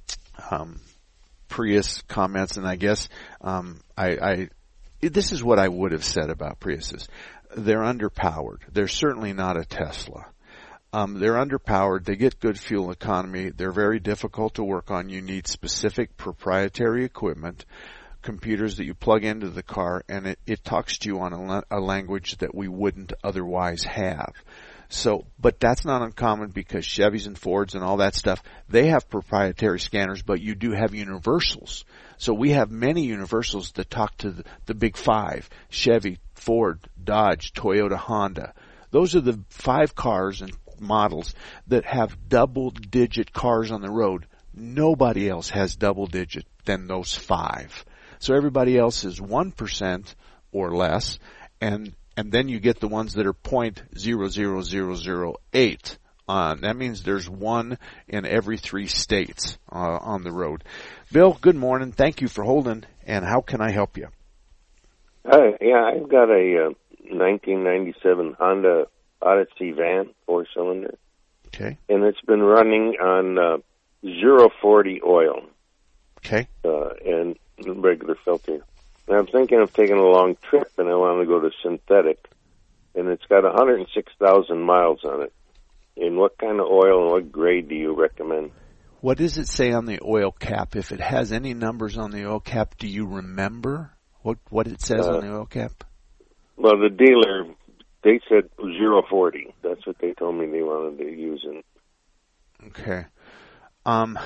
um, Prius comments, and I guess um, I, I this is what I would have said about Priuses. They're underpowered. They're certainly not a Tesla. Um, they're underpowered. They get good fuel economy. They're very difficult to work on. You need specific proprietary equipment, computers that you plug into the car, and it, it talks to you on a, a language that we wouldn't otherwise have. So, but that's not uncommon because Chevys and Fords and all that stuff, they have proprietary scanners, but you do have universals. So we have many universals that talk to the, the big five, Chevy, Ford, Dodge, Toyota, Honda. Those are the five cars and models that have double-digit cars on the road. Nobody else has double-digit than those five. So everybody else is one percent or less, and And then you get the ones that are zero point zero zero zero zero eight. Uh, that means there's one in every three states uh, on the road. Bill, good morning. Thank you for holding. And how can I help you? Hi. Yeah, I've got a uh, nineteen ninety-seven Honda Odyssey van, four-cylinder. Okay. And it's been running on uh, zero forty oil. Okay. Uh, and regular filter. And I'm thinking of taking a long trip, and I want to go to synthetic. And it's got one hundred six thousand miles on it. And what kind of oil and what grade do you recommend? What does it say on the oil cap? If it has any numbers on the oil cap, do you remember what, what it says uh, on the oil cap? Well, the dealer, they said zero forty. That's what they told me they wanted to use. In. Okay. Um,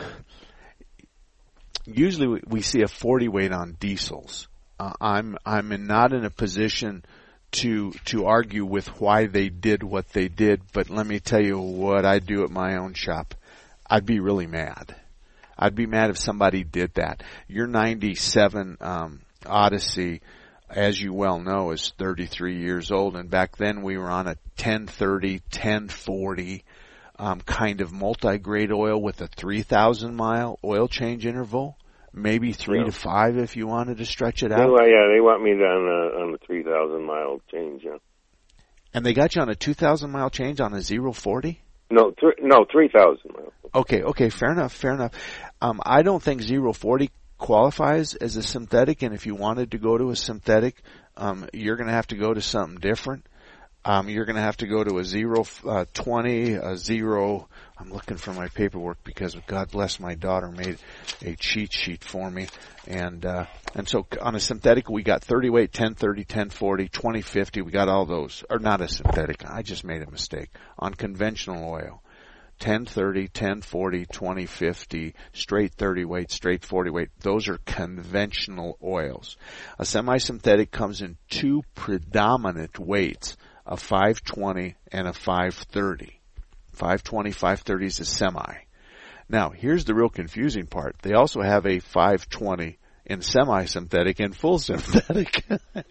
usually we, we see a forty weight on diesels. Uh, I'm I'm in not in a position to to argue with why they did what they did, but let me tell you what I do at my own shop. I'd be really mad. I'd be mad if somebody did that. Your ninety-seven um, Odyssey, as you well know, is thirty-three years old, and back then we were on a ten thirty, ten forty um, kind of multi-grade oil with a three thousand mile oil change interval. Maybe three yeah. to five if you wanted to stretch it out. Well, yeah, they want me on a, on a three thousand mile change, yeah. And they got you on a two thousand mile change on a zero forty? No, th- no, three thousand miles. Okay, okay, fair enough, fair enough. Um, I don't think zero forty qualifies as a synthetic, and if you wanted to go to a synthetic, um, you're going to have to go to something different. Um, you're going to have to go to a zero uh, twenty, a zero. I'm looking for my paperwork because God bless my daughter made a cheat sheet for me, and uh, and so on a synthetic we got thirty weight, ten thirty, ten forty, twenty fifty. We got all those, or not a synthetic. I just made a mistake on conventional oil. ten thirty, ten forty, twenty fifty, straight thirty weight, straight forty weight. Those are conventional oils. A semi-synthetic comes in two predominant weights. A five twenty and a five thirty. five twenty, five thirty is a semi. Now, here's the real confusing part. They also have a five twenty in semi-synthetic and full synthetic.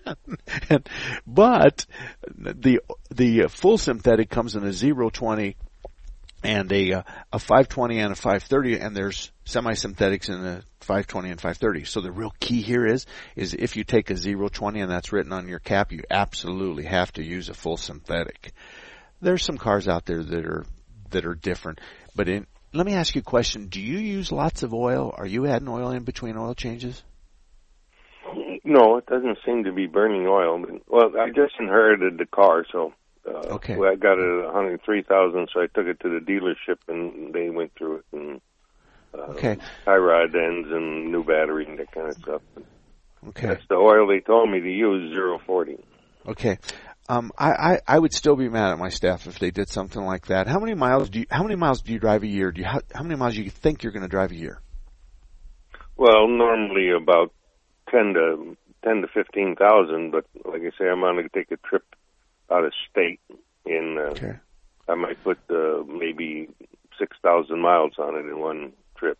and, but the the full synthetic comes in a zero twenty and a a five twenty and a five thirty, and there's semi-synthetics in a five twenty and five thirty. So the real key here is, is if you take a zero twenty and that's written on your cap, you absolutely have to use a full synthetic. There's some cars out there that are, that are different. But in, let me ask you a question. Do you use lots of oil? Are you adding oil in between oil changes? No, it doesn't seem to be burning oil. But, well, I just inherited the car, so uh, okay. well, I got it at one hundred three thousand, so I took it to the dealership and they went through it and Uh, okay. tie rod ends and new battery and that kind of stuff. Okay. That's the oil they told me to use, zero forty. Okay. Um, I, I, I would still be mad at my staff if they did something like that. How many miles do you, how many miles do you drive a year? Do you, how, how many miles do you think you're going to drive a year? Well, normally about ten to ten to fifteen thousand, but like I say, I'm going to take a trip out of state, and uh, okay. I might put uh, maybe six thousand miles on it in one trip. So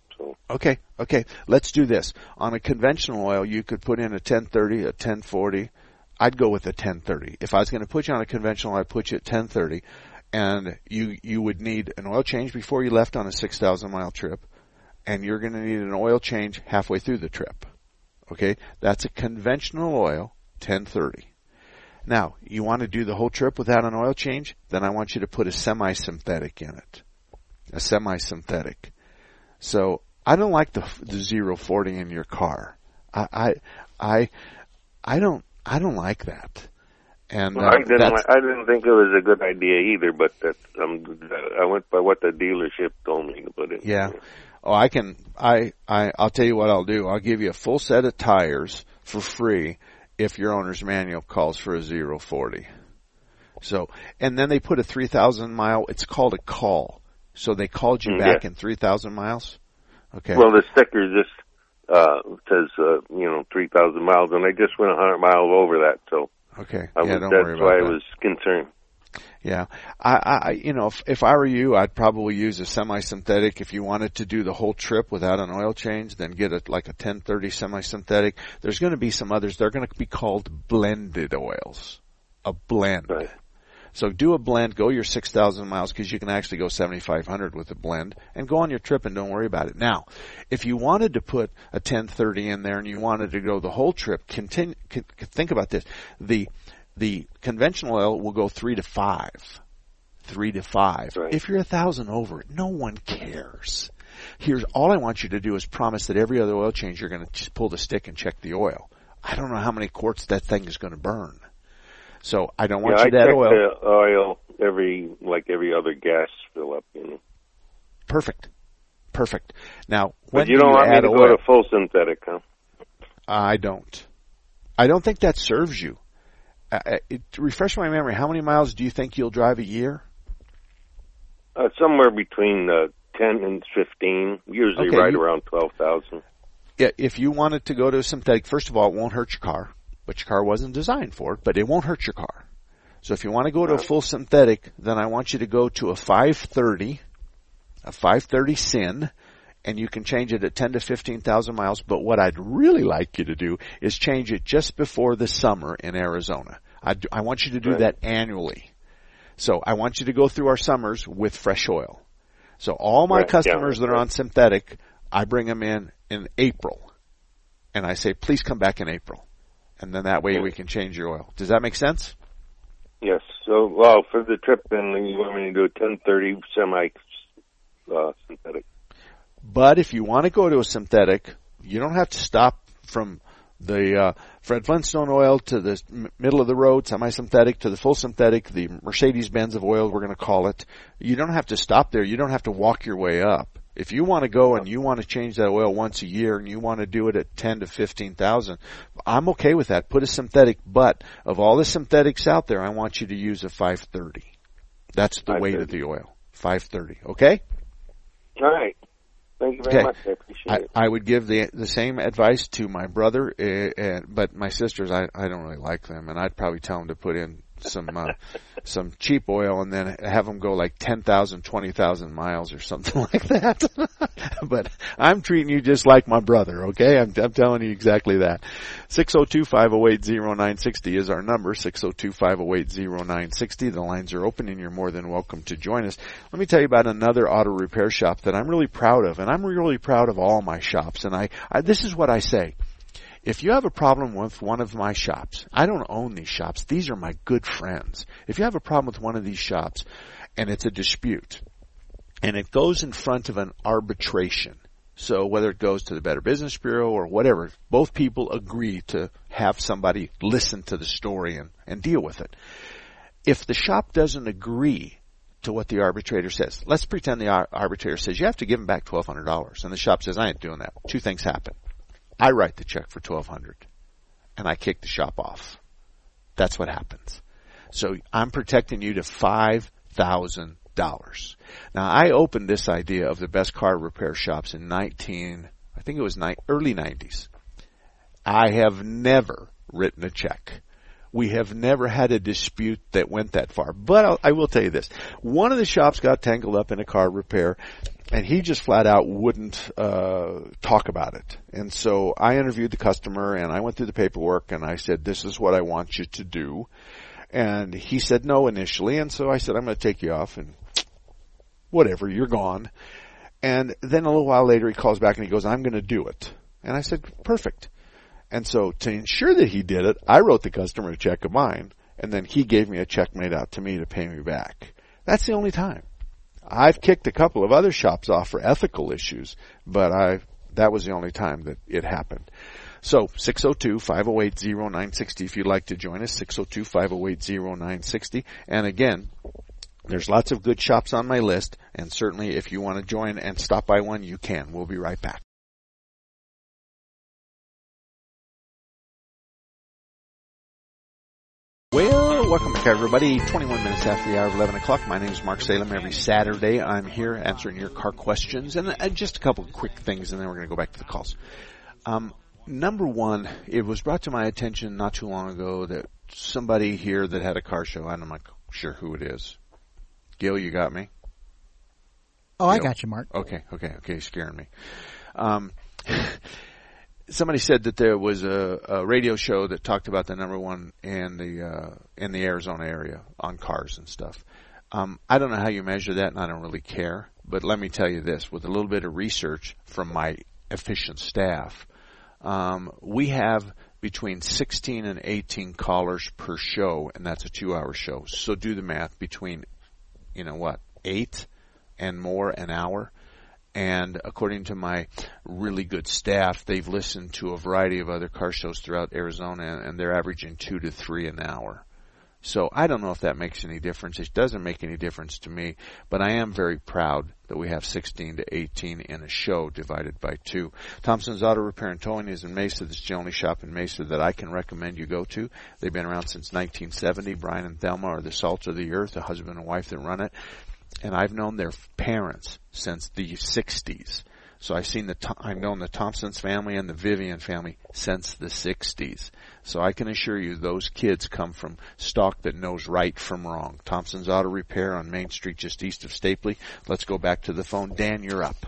Okay, okay. Let's do this. On a conventional oil, you could put in a ten thirty, a ten forty. I'd go with a ten thirty. If I was going to put you on a conventional, I'd put you at ten thirty. And you, you would need an oil change before you left on a six thousand mile trip. And you're going to need an oil change halfway through the trip. Okay? That's a conventional oil, ten thirty. Now, you want to do the whole trip without an oil change? Then I want you to put a semi-synthetic in it. A semi-synthetic. So, I don't like the, the zero forty in your car. I, I, I, I don't, I don't like that. And uh, well, I didn't, I didn't think it was a good idea either, but that, um, I went by what the dealership told me to put in. Yeah. Oh, I can, I, I, I'll tell you what I'll do. I'll give you a full set of tires for free if your owner's manual calls for a zero forty. So, and then they put a three thousand mile, it's called a call. So they called you back yeah. in three thousand miles? Okay. Well, the sticker just uh says, uh, you know, three thousand miles, and I just went one hundred miles over that, so. Okay. I yeah, was, don't that's worry about why that. I was concerned. Yeah. I, I, you know, if, if I were you, I'd probably use a semi-synthetic. If you wanted to do the whole trip without an oil change, then get a, like a ten thirty semi-synthetic. There's going to be some others. They're going to be called blended oils. A blend. Right. So do a blend, go your six thousand miles, because you can actually go seventy-five hundred with a blend, and go on your trip and don't worry about it. Now, if you wanted to put a ten thirty in there and you wanted to go the whole trip, continue, think about this. The, the conventional oil will go three to five. Three to five. Right. If you're a thousand over, no one cares. Here's, all I want you to do is promise that every other oil change you're going to pull the stick and check the oil. I don't know how many quarts that thing is going to burn. So I don't want yeah, you to add oil. I check the oil every, like every other gas fill up, you know. Perfect. Perfect. Now, when but you do don't you want add me to oil? go to full synthetic, huh? I don't. I don't think that serves you. Uh, it, refresh my memory. How many miles do you think you'll drive a year? Uh, somewhere between uh, ten and fifteen. Usually okay, right you, around twelve thousand. Yeah, if you wanted to go to a synthetic, first of all, it won't hurt your car. But your car wasn't designed for it, but it won't hurt your car. So if you want to go to a full synthetic, then I want you to go to a five thirty, a five thirty Syn, and you can change it at ten to fifteen thousand miles. But what I'd really like you to do is change it just before the summer in Arizona. I, do, I want you to do right. that annually. So I want you to go through our summers with fresh oil. So all my right. customers yeah, that are right. on synthetic, I bring them in in April. And I say, please come back in April. And then that way we can change your oil. Does that make sense? Yes. So, well, for the trip, then you want me to do a ten thirty semi uh, synthetic. But if you want to go to a synthetic, you don't have to stop from the uh, Fred Flintstone oil to the m- middle of the road semi-synthetic to the full synthetic, the Mercedes-Benz of oil, we're going to call it. You don't have to stop there. You don't have to walk your way up. If you want to go and you want to change that oil once a year and you want to do it at ten to fifteen thousand, I'm okay with that. Put a synthetic, but of all the synthetics out there, I want you to use a five thirty. That's the weight of the oil. five thirty. Okay? All right. Thank you very okay. much. I appreciate I, it. I would give the the same advice to my brother, uh, uh, but my sisters, I, I don't really like them, and I'd probably tell them to put in some uh, some cheap oil and then have them go like ten thousand, twenty thousand miles or something like that. But I'm treating you just like my brother, okay? I'm, I'm telling you exactly that. six oh two, five oh eight, oh nine six oh is our number, six oh two, five oh eight, oh nine six oh. The lines are open and you're more than welcome to join us. Let me tell you about another auto repair shop that I'm really proud of, and I'm really proud of all my shops. And I, I this is what I say. If you have a problem with one of my shops, I don't own these shops. These are my good friends. If you have a problem with one of these shops and it's a dispute and it goes in front of an arbitration, so whether it goes to the Better Business Bureau or whatever, both people agree to have somebody listen to the story and, and deal with it. If the shop doesn't agree to what the arbitrator says, let's pretend the ar- arbitrator says you have to give them back twelve hundred dollars, and the shop says I ain't doing that. Two things happen. I write the check for twelve hundred dollars, and I kick the shop off. That's what happens. So I'm protecting you to five thousand dollars. Now, I opened this idea of the best car repair shops in nineteen, I think it was ni- early nineties. I have never written a check. We have never had a dispute that went that far. But I'll, I will tell you this. One of the shops got tangled up in a car repair, and he just flat out wouldn't uh talk about it. And so I interviewed the customer, and I went through the paperwork, and I said, this is what I want you to do. And he said no initially, and so I said, I'm going to take you off, and whatever, you're gone. And then a little while later he calls back and he goes, I'm going to do it. And I said, perfect. And so to ensure that he did it, I wrote the customer a check of mine, and then he gave me a check made out to me to pay me back. That's the only time. I've kicked a couple of other shops off for ethical issues, but I that was the only time that it happened. So six oh two, five oh eight, oh nine six oh if you'd like to join us, six oh two, five oh eight, oh nine six oh. And again, there's lots of good shops on my list, and certainly if you want to join and stop by one, you can. We'll be right back. Well, welcome back, everybody. twenty-one minutes after the hour of eleven o'clock. My name is Mark Salem. Every Saturday, I'm here answering your car questions, and uh, just a couple of quick things, and then we're going to go back to the calls. Um, number one, it was brought to my attention not too long ago that somebody here that had a car show, and I'm not sure who it is. Gil, you got me? Oh, Gil? I got you, Mark. Okay, okay, okay, you're scaring me. Um, somebody said that there was a, a radio show that talked about the number one in the uh, in the Arizona area on cars and stuff. Um, I don't know how you measure that, and I don't really care. But let me tell you this: with a little bit of research from my efficient staff, um, we have between sixteen and eighteen callers per show, and that's a two-hour show. So do the math between, you know what, eight and more an hour. And according to my really good staff, they've listened to a variety of other car shows throughout Arizona, and they're averaging two to three an hour. So I don't know if that makes any difference. It doesn't make any difference to me, but I am very proud that we have sixteen to eighteen in a show divided by two. Thompson's Auto Repair and Towing is in Mesa. This is the only shop in Mesa that I can recommend you go to. They've been around since nineteen seventy. Brian and Thelma are the salt of the earth, a husband and wife that run it. And I've known their parents since the sixties. So I've seen the, I've known the Thompson's family and the Vivian family since the sixties. So I can assure you those kids come from stock that knows right from wrong. Thompson's Auto Repair on Main Street just east of Stapley. Let's go back to the phone. Dan, you're up.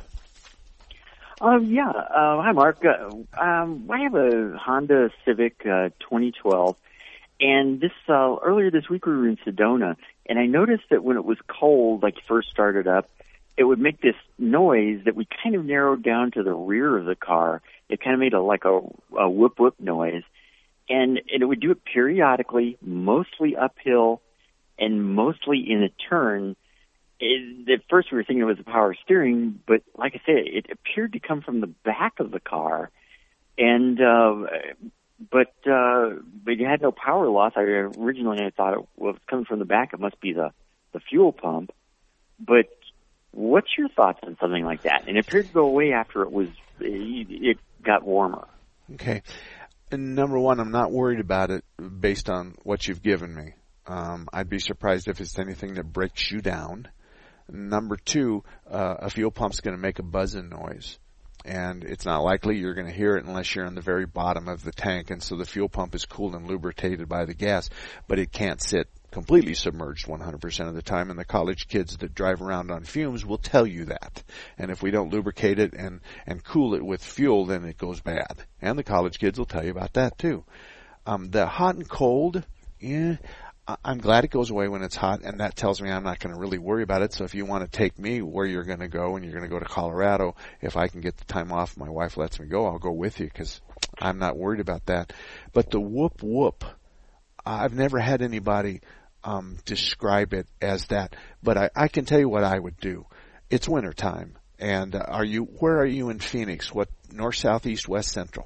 Um, yeah. Uh, hi, Mark. Uh, um, I have a Honda Civic uh, twenty twelve. And this uh, earlier this week we were in Sedona, and I noticed that when it was cold, like first started up, it would make this noise that we kind of narrowed down to the rear of the car. It kind of made a like a, a whoop whoop noise, and, and it would do it periodically, mostly uphill, and mostly in a turn. It, at first we were thinking it was the power steering, but like I said, it appeared to come from the back of the car, and uh, But uh, but you had no power loss. I originally I thought it well, it's coming from the back. It must be the, the fuel pump. But what's your thoughts on something like that? And it appeared to go away after it was it got warmer. Okay. And number one, I'm not worried about it based on what you've given me. Um, I'd be surprised if it's anything that breaks you down. Number two, uh, a fuel pump's going to make a buzzing noise. And it's not likely you're going to hear it unless you're in the very bottom of the tank. And so the fuel pump is cooled and lubricated by the gas, but it can't sit completely submerged one hundred percent of the time. And the college kids that drive around on fumes will tell you that. And if we don't lubricate it and, and cool it with fuel, then it goes bad. And the college kids will tell you about that too. Um, the hot and cold, yeah, I'm glad it goes away when it's hot, and that tells me I'm not going to really worry about it. So if you want to take me where you're going to go, and you're going to go to Colorado, if I can get the time off, my wife lets me go, I'll go with you because I'm not worried about that. But the whoop whoop, I've never had anybody um, describe it as that. But I, I can tell you what I would do. It's winter time, and uh, are you? Where are you in Phoenix? What, north, south, east, west, central?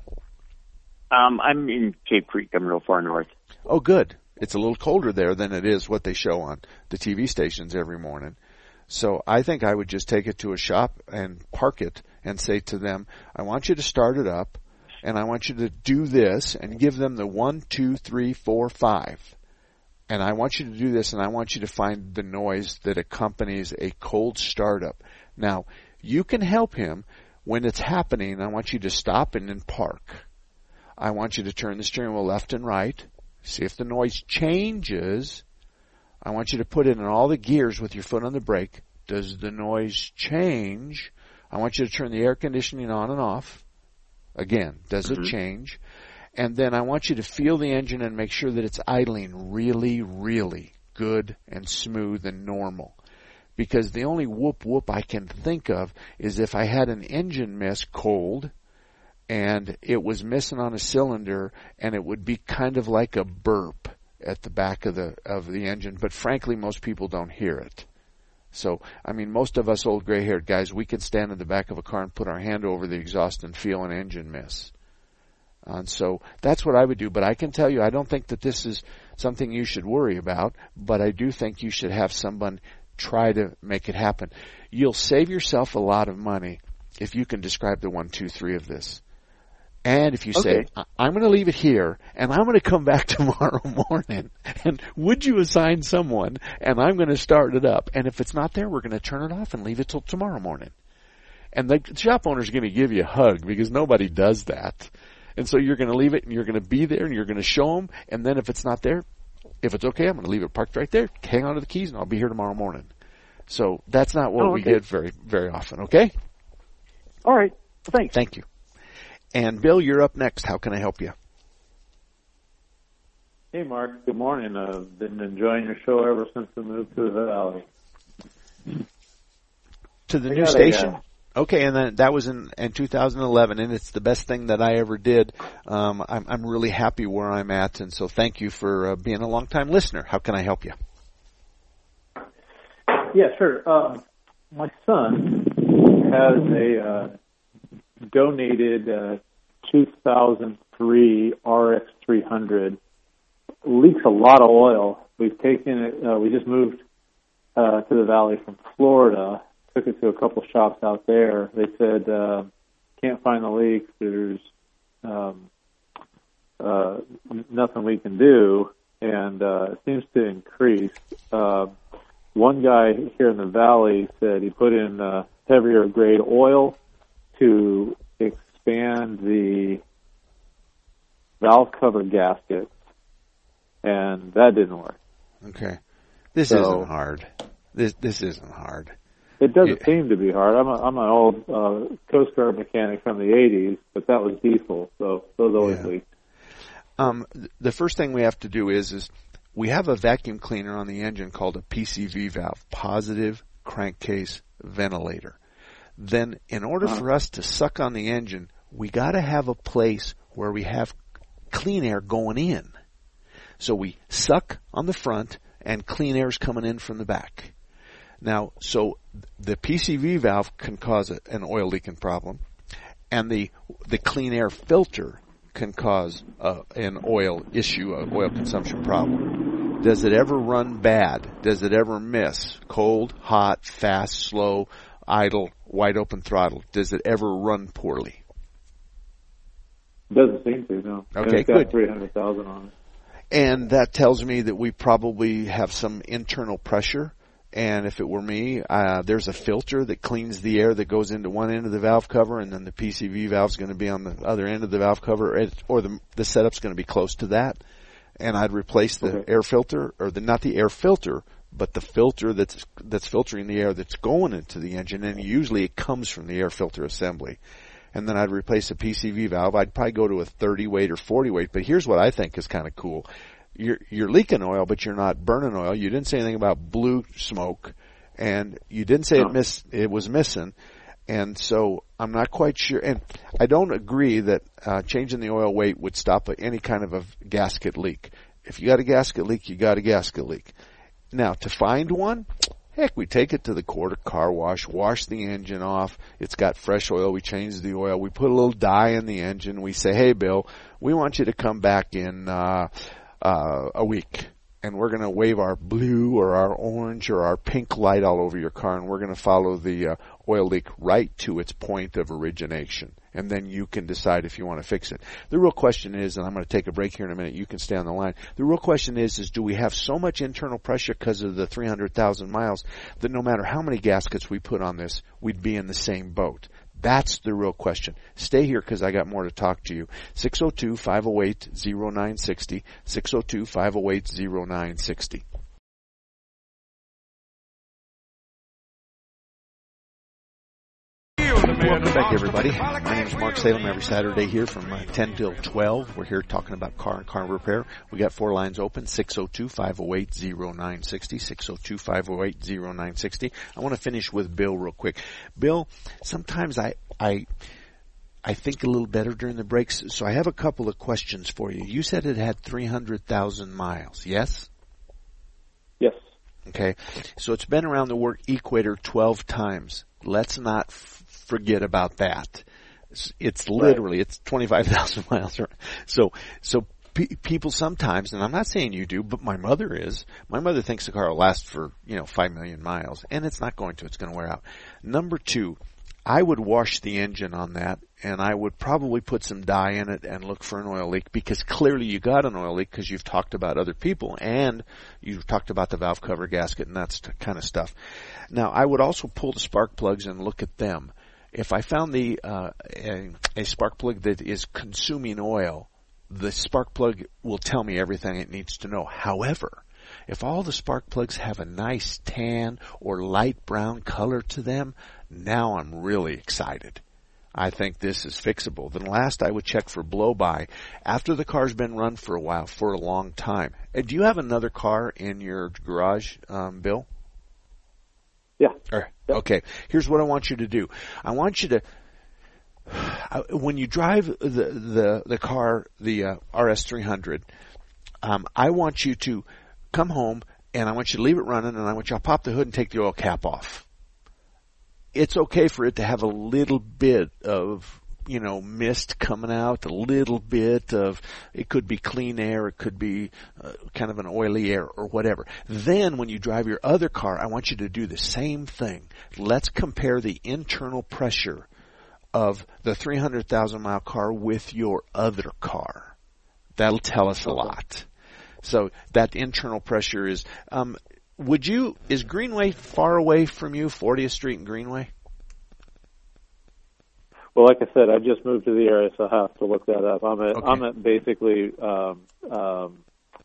Um, I'm in Cape Creek. I'm real far north. Oh, good. It's a little colder there than it is what they show on the T V stations every morning. So I think I would just take it to a shop and park it and say to them, I want you to start it up, and I want you to do this, and give them the one, two, three, four, five. And I want you to do this, and I want you to find the noise that accompanies a cold startup. Now, you can help him when it's happening. I want you to stop and then park. I want you to turn the steering wheel left and right. See if the noise changes. I want you to put it in all the gears with your foot on the brake. Does the noise change? I want you to turn the air conditioning on and off. Again, does mm-hmm. it change? And then I want you to feel the engine and make sure that it's idling really, really good and smooth and normal. Because the only whoop whoop I can think of is if I had an engine miss cold and it was missing on a cylinder and it would be kind of like a burp at the back of the of the engine. But frankly, most people don't hear it. So, I mean, most of us old gray-haired guys, we can stand in the back of a car and put our hand over the exhaust and feel an engine miss. And so that's what I would do. But I can tell you, I don't think that this is something you should worry about, but I do think you should have someone try to make it happen. You'll save yourself a lot of money if you can describe the one, two, three of this. And if you okay. say, I'm going to leave it here, and I'm going to come back tomorrow morning, and would you assign someone, and I'm going to start it up. And if it's not there, we're going to turn it off and leave it till tomorrow morning. And the shop owner's going to give you a hug because nobody does that. And so you're going to leave it, and you're going to be there, and you're going to show them. And then if it's not there, if it's okay, I'm going to leave it parked right there. Hang on to the keys, and I'll be here tomorrow morning. So that's not what oh, okay. we get very, very often. Okay? All right. Thanks. Thank you. And Bill, you're up next. How can I help you? Hey, Mark. Good morning. I've been enjoying your show ever since we moved to the Valley. To the I new station? A, Okay, and then that was in, in two thousand eleven, and it's the best thing that I ever did. Um, I'm, I'm really happy where I'm at, and so thank you for uh, being a long-time listener. How can I help you? Yeah, sure. Um, my son has a uh, donated uh, two thousand three R X three hundred. Leaks a lot of oil. We've taken it. Uh, we just moved uh, to the Valley from Florida. Took it to a couple shops out there. They said uh, can't find the leaks. There's um, uh, nothing we can do, and uh, it seems to increase. Uh, one guy here in the Valley said he put in uh, heavier grade oil to expand the valve cover gaskets, and that didn't work. Okay, this so, isn't hard. This this isn't hard. It doesn't yeah. seem to be hard. I'm a, I'm an old uh, Coast Guard mechanic from the eighties, but that was diesel, so those always yeah. leak. Um, the first thing we have to do is is we have a vacuum cleaner on the engine called a P C V valve, positive crankcase ventilator. Then in order uh-huh. for us to suck on the engine, we got to have a place where we have clean air going in. So we suck on the front and clean air is coming in from the back. Now, so the P C V valve can cause a, an oil leaking problem, and the the clean air filter can cause uh, an oil issue, an oil consumption problem. Does it ever run bad? Does it ever miss? Cold, hot, fast, slow, idle, wide open throttle. Does it ever run poorly? Doesn't seem to, no. Okay, it's got good. three hundred thousand on it. And that tells me that we probably have some internal pressure. And if it were me, uh, there's a filter that cleans the air that goes into one end of the valve cover, and then the P C V valve is going to be on the other end of the valve cover, or the, the setup's going to be close to that. And I'd replace the okay. air filter, or the, not the air filter, but the filter that's that's filtering the air that's going into the engine, and usually it comes from the air filter assembly. And then I'd replace the P C V valve. I'd probably go to a thirty weight or forty weight, but here's what I think is kind of cool. You're, you're leaking oil, but you're not burning oil. You didn't say anything about blue smoke, and you didn't say no. it miss, it was missing. And so I'm not quite sure. And I don't agree that uh, changing the oil weight would stop any kind of a gasket leak. If you got a gasket leak, you got a gasket leak. Now, to find one, heck, we take it to the quarter car wash, wash the engine off. It's got fresh oil. We change the oil. We put a little dye in the engine. We say, hey, Bill, we want you to come back in uh Uh, a week, and we're going to wave our blue or our orange or our pink light all over your car, and we're going to follow the uh, oil leak right to its point of origination, and then you can decide if you want to fix it. The real question is, and I'm going to take a break here in a minute, you can stay on the line. The real question is, is do we have so much internal pressure because of the three hundred thousand miles that no matter how many gaskets we put on this, we'd be in the same boat? That's the real question. Stay here because I got more to talk to you. six oh two, five oh eight, oh nine six oh, six oh two, five oh eight, oh nine six oh. Welcome back, everybody. My name is Mark Salem. Every Saturday here from uh, ten till twelve, we're here talking about car and car repair. We got four lines open: six oh two, five oh eight, oh nine six oh, six oh two, five oh eight, oh nine six oh. I want to finish with Bill real quick. Bill, sometimes I I I think a little better during the breaks, so I have a couple of questions for you. You said it had three hundred thousand miles, yes? Yes. Okay, so it's been around the work equator twelve times. Let's not f- forget about that. It's, it's literally, right. It's twenty-five thousand miles. So, so pe- people sometimes, and I'm not saying you do, but my mother is, my mother thinks the car will last for, you know, five million miles, and it's not going to, it's going to wear out. Number two, I would wash the engine on that, and I would probably put some dye in it and look for an oil leak, because clearly you got an oil leak because you've talked about other people, and you've talked about the valve cover gasket and that st- kind of stuff. Now, I would also pull the spark plugs and look at them. If I found the uh, a, a spark plug that is consuming oil, the spark plug will tell me everything it needs to know. However, if all the spark plugs have a nice tan or light brown color to them, now I'm really excited. I think this is fixable. Then last I would check for blow-by after the car's been run for a while, for a long time. Uh, do you have another car in your garage, um, Bill? Yeah. Or, okay. Here's what I want you to do. I want you to, uh, when you drive the the, the car, the uh, R S three hundred, um, I want you to come home and I want you to leave it running, and I want you to pop the hood and take the oil cap off. It's okay for it to have a little bit of, you know, mist coming out, a little bit of, it could be clean air, it could be uh, kind of an oily air or whatever. Then when you drive your other car, I want you to do the same thing. Let's compare the internal pressure of the three hundred thousand mile car with your other car. That'll tell us a lot. So that internal pressure is, um, would you, is Greenway far away from you, fortieth Street and Greenway? Well, like I said, I just moved to the area, so I have to look that up. I'm at, Okay. I'm at basically um, um,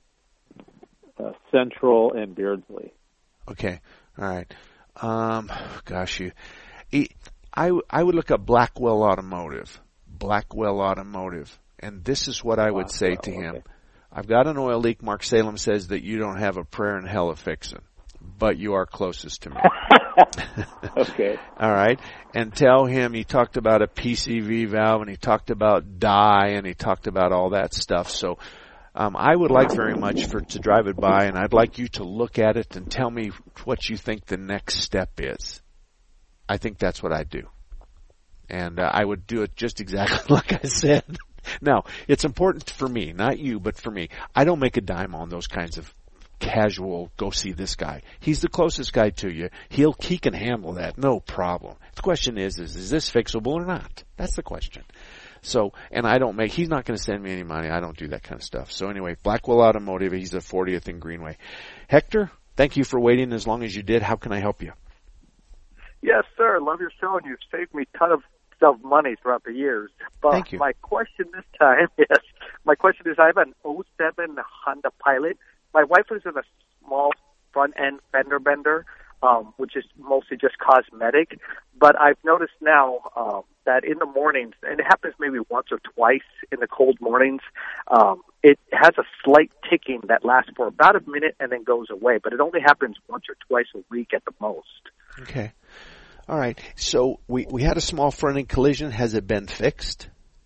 uh, Central and Beardsley. Okay, all right. Um, gosh, you, I, I would look up Blackwell Automotive, Blackwell Automotive, and this is what I would Blackwell, say to him. okay. I've got an oil leak. Mark Salem says that you don't have a prayer in hell of fixing, but you are closest to me. Okay. All right. And tell him he talked about a P C V valve, and he talked about dye, and he talked about all that stuff. So um, I would like very much for to drive it by, and I'd like you to look at it and tell me what you think the next step is. I think that's what I'd do. And uh, I would do it just exactly like I said. Now, it's important for me, not you, but for me. I don't make a dime on those kinds of casual, go see this guy. He's the closest guy to you. He'll, he can handle that, no problem. The question is, is, is this fixable or not? That's the question. So, and I don't make, he's not going to send me any money. I don't do that kind of stuff. So anyway, Blackwell Automotive, he's at fortieth and Greenway. Hector, thank you for waiting as long as you did. How can I help you? Yes, sir. Love your show, and you've saved me a ton of of money throughout the years. But Thank you. My question this time, yes, my question is, I have an oh seven Honda Pilot. My wife was in a small front end fender bender, um, which is mostly just cosmetic. But I've noticed now um, that in the mornings, and it happens maybe once or twice in the cold mornings, um, it has a slight ticking that lasts for about a minute and then goes away. But it only happens once or twice a week at the most. Okay. All right. So we, we had a small front-end collision. Has it been fixed?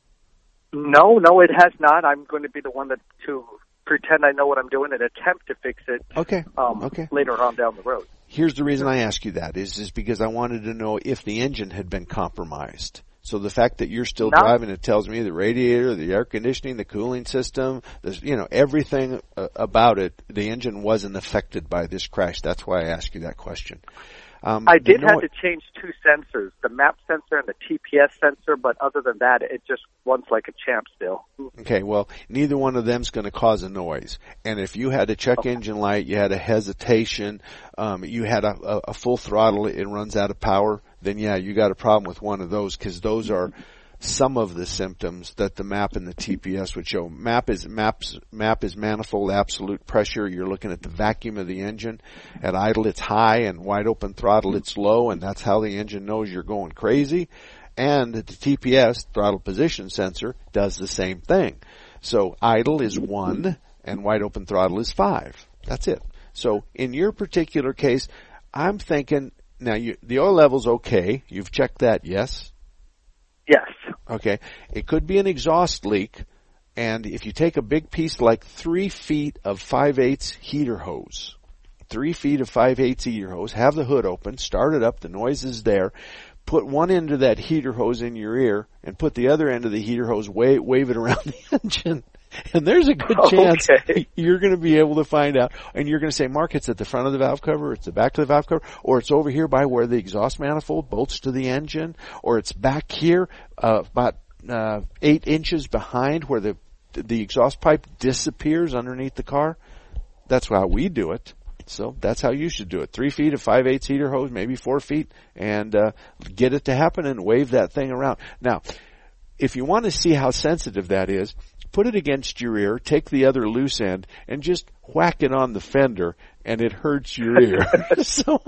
No, no, it has not. I'm going to be the one that to pretend I know what I'm doing and attempt to fix it. Okay. Um, okay. Later on down the road. Here's the reason I ask you that is is because I wanted to know if the engine had been compromised. So the fact that you're still Not, driving, it tells me the radiator, the air conditioning, the cooling system, the, you know, everything uh, about it, the engine wasn't affected by this crash. That's why I asked you that question. Um, I did no- have to change two sensors, the map sensor and the T P S sensor, but other than that, it just runs like a champ still. Okay, well, neither one of them's going to cause a noise. And if you had a check Okay. engine light, you had a hesitation, um, you had a, a, a full throttle, it runs out of power, then yeah, you got a problem with one of those because those are some of the symptoms that the map and the T P S would show. Map is maps map is manifold absolute pressure. You're looking at the vacuum of the engine. At idle it's high and wide open throttle it's low, and that's how the engine knows you're going crazy. And the T P S, throttle position sensor, does the same thing. So idle is one and wide open throttle is five. That's it. So in your particular case, I'm thinking, now you, the oil level's okay. You've checked that, yes? Yes. Okay. It could be an exhaust leak. And if you take a big piece like three feet of five eighths heater hose, three feet of five eighths heater hose, have the hood open, start it up, the noise is there, put one end of that heater hose in your ear, and put the other end of the heater hose, wave, wave it around the engine. And there's a good chance okay. you're going to be able to find out. And you're going to say, Mark, it's at the front of the valve cover, it's the back of the valve cover, or it's over here by where the exhaust manifold bolts to the engine, or it's back here uh, about uh, eight inches behind where the the exhaust pipe disappears underneath the car. That's how we do it. So that's how you should do it. Three feet of five eighths heater hose, maybe four feet, and uh, get it to happen and wave that thing around. Now, if you want to see how sensitive that is, put it against your ear, take the other loose end, and just whack it on the fender, and it hurts your ear. so,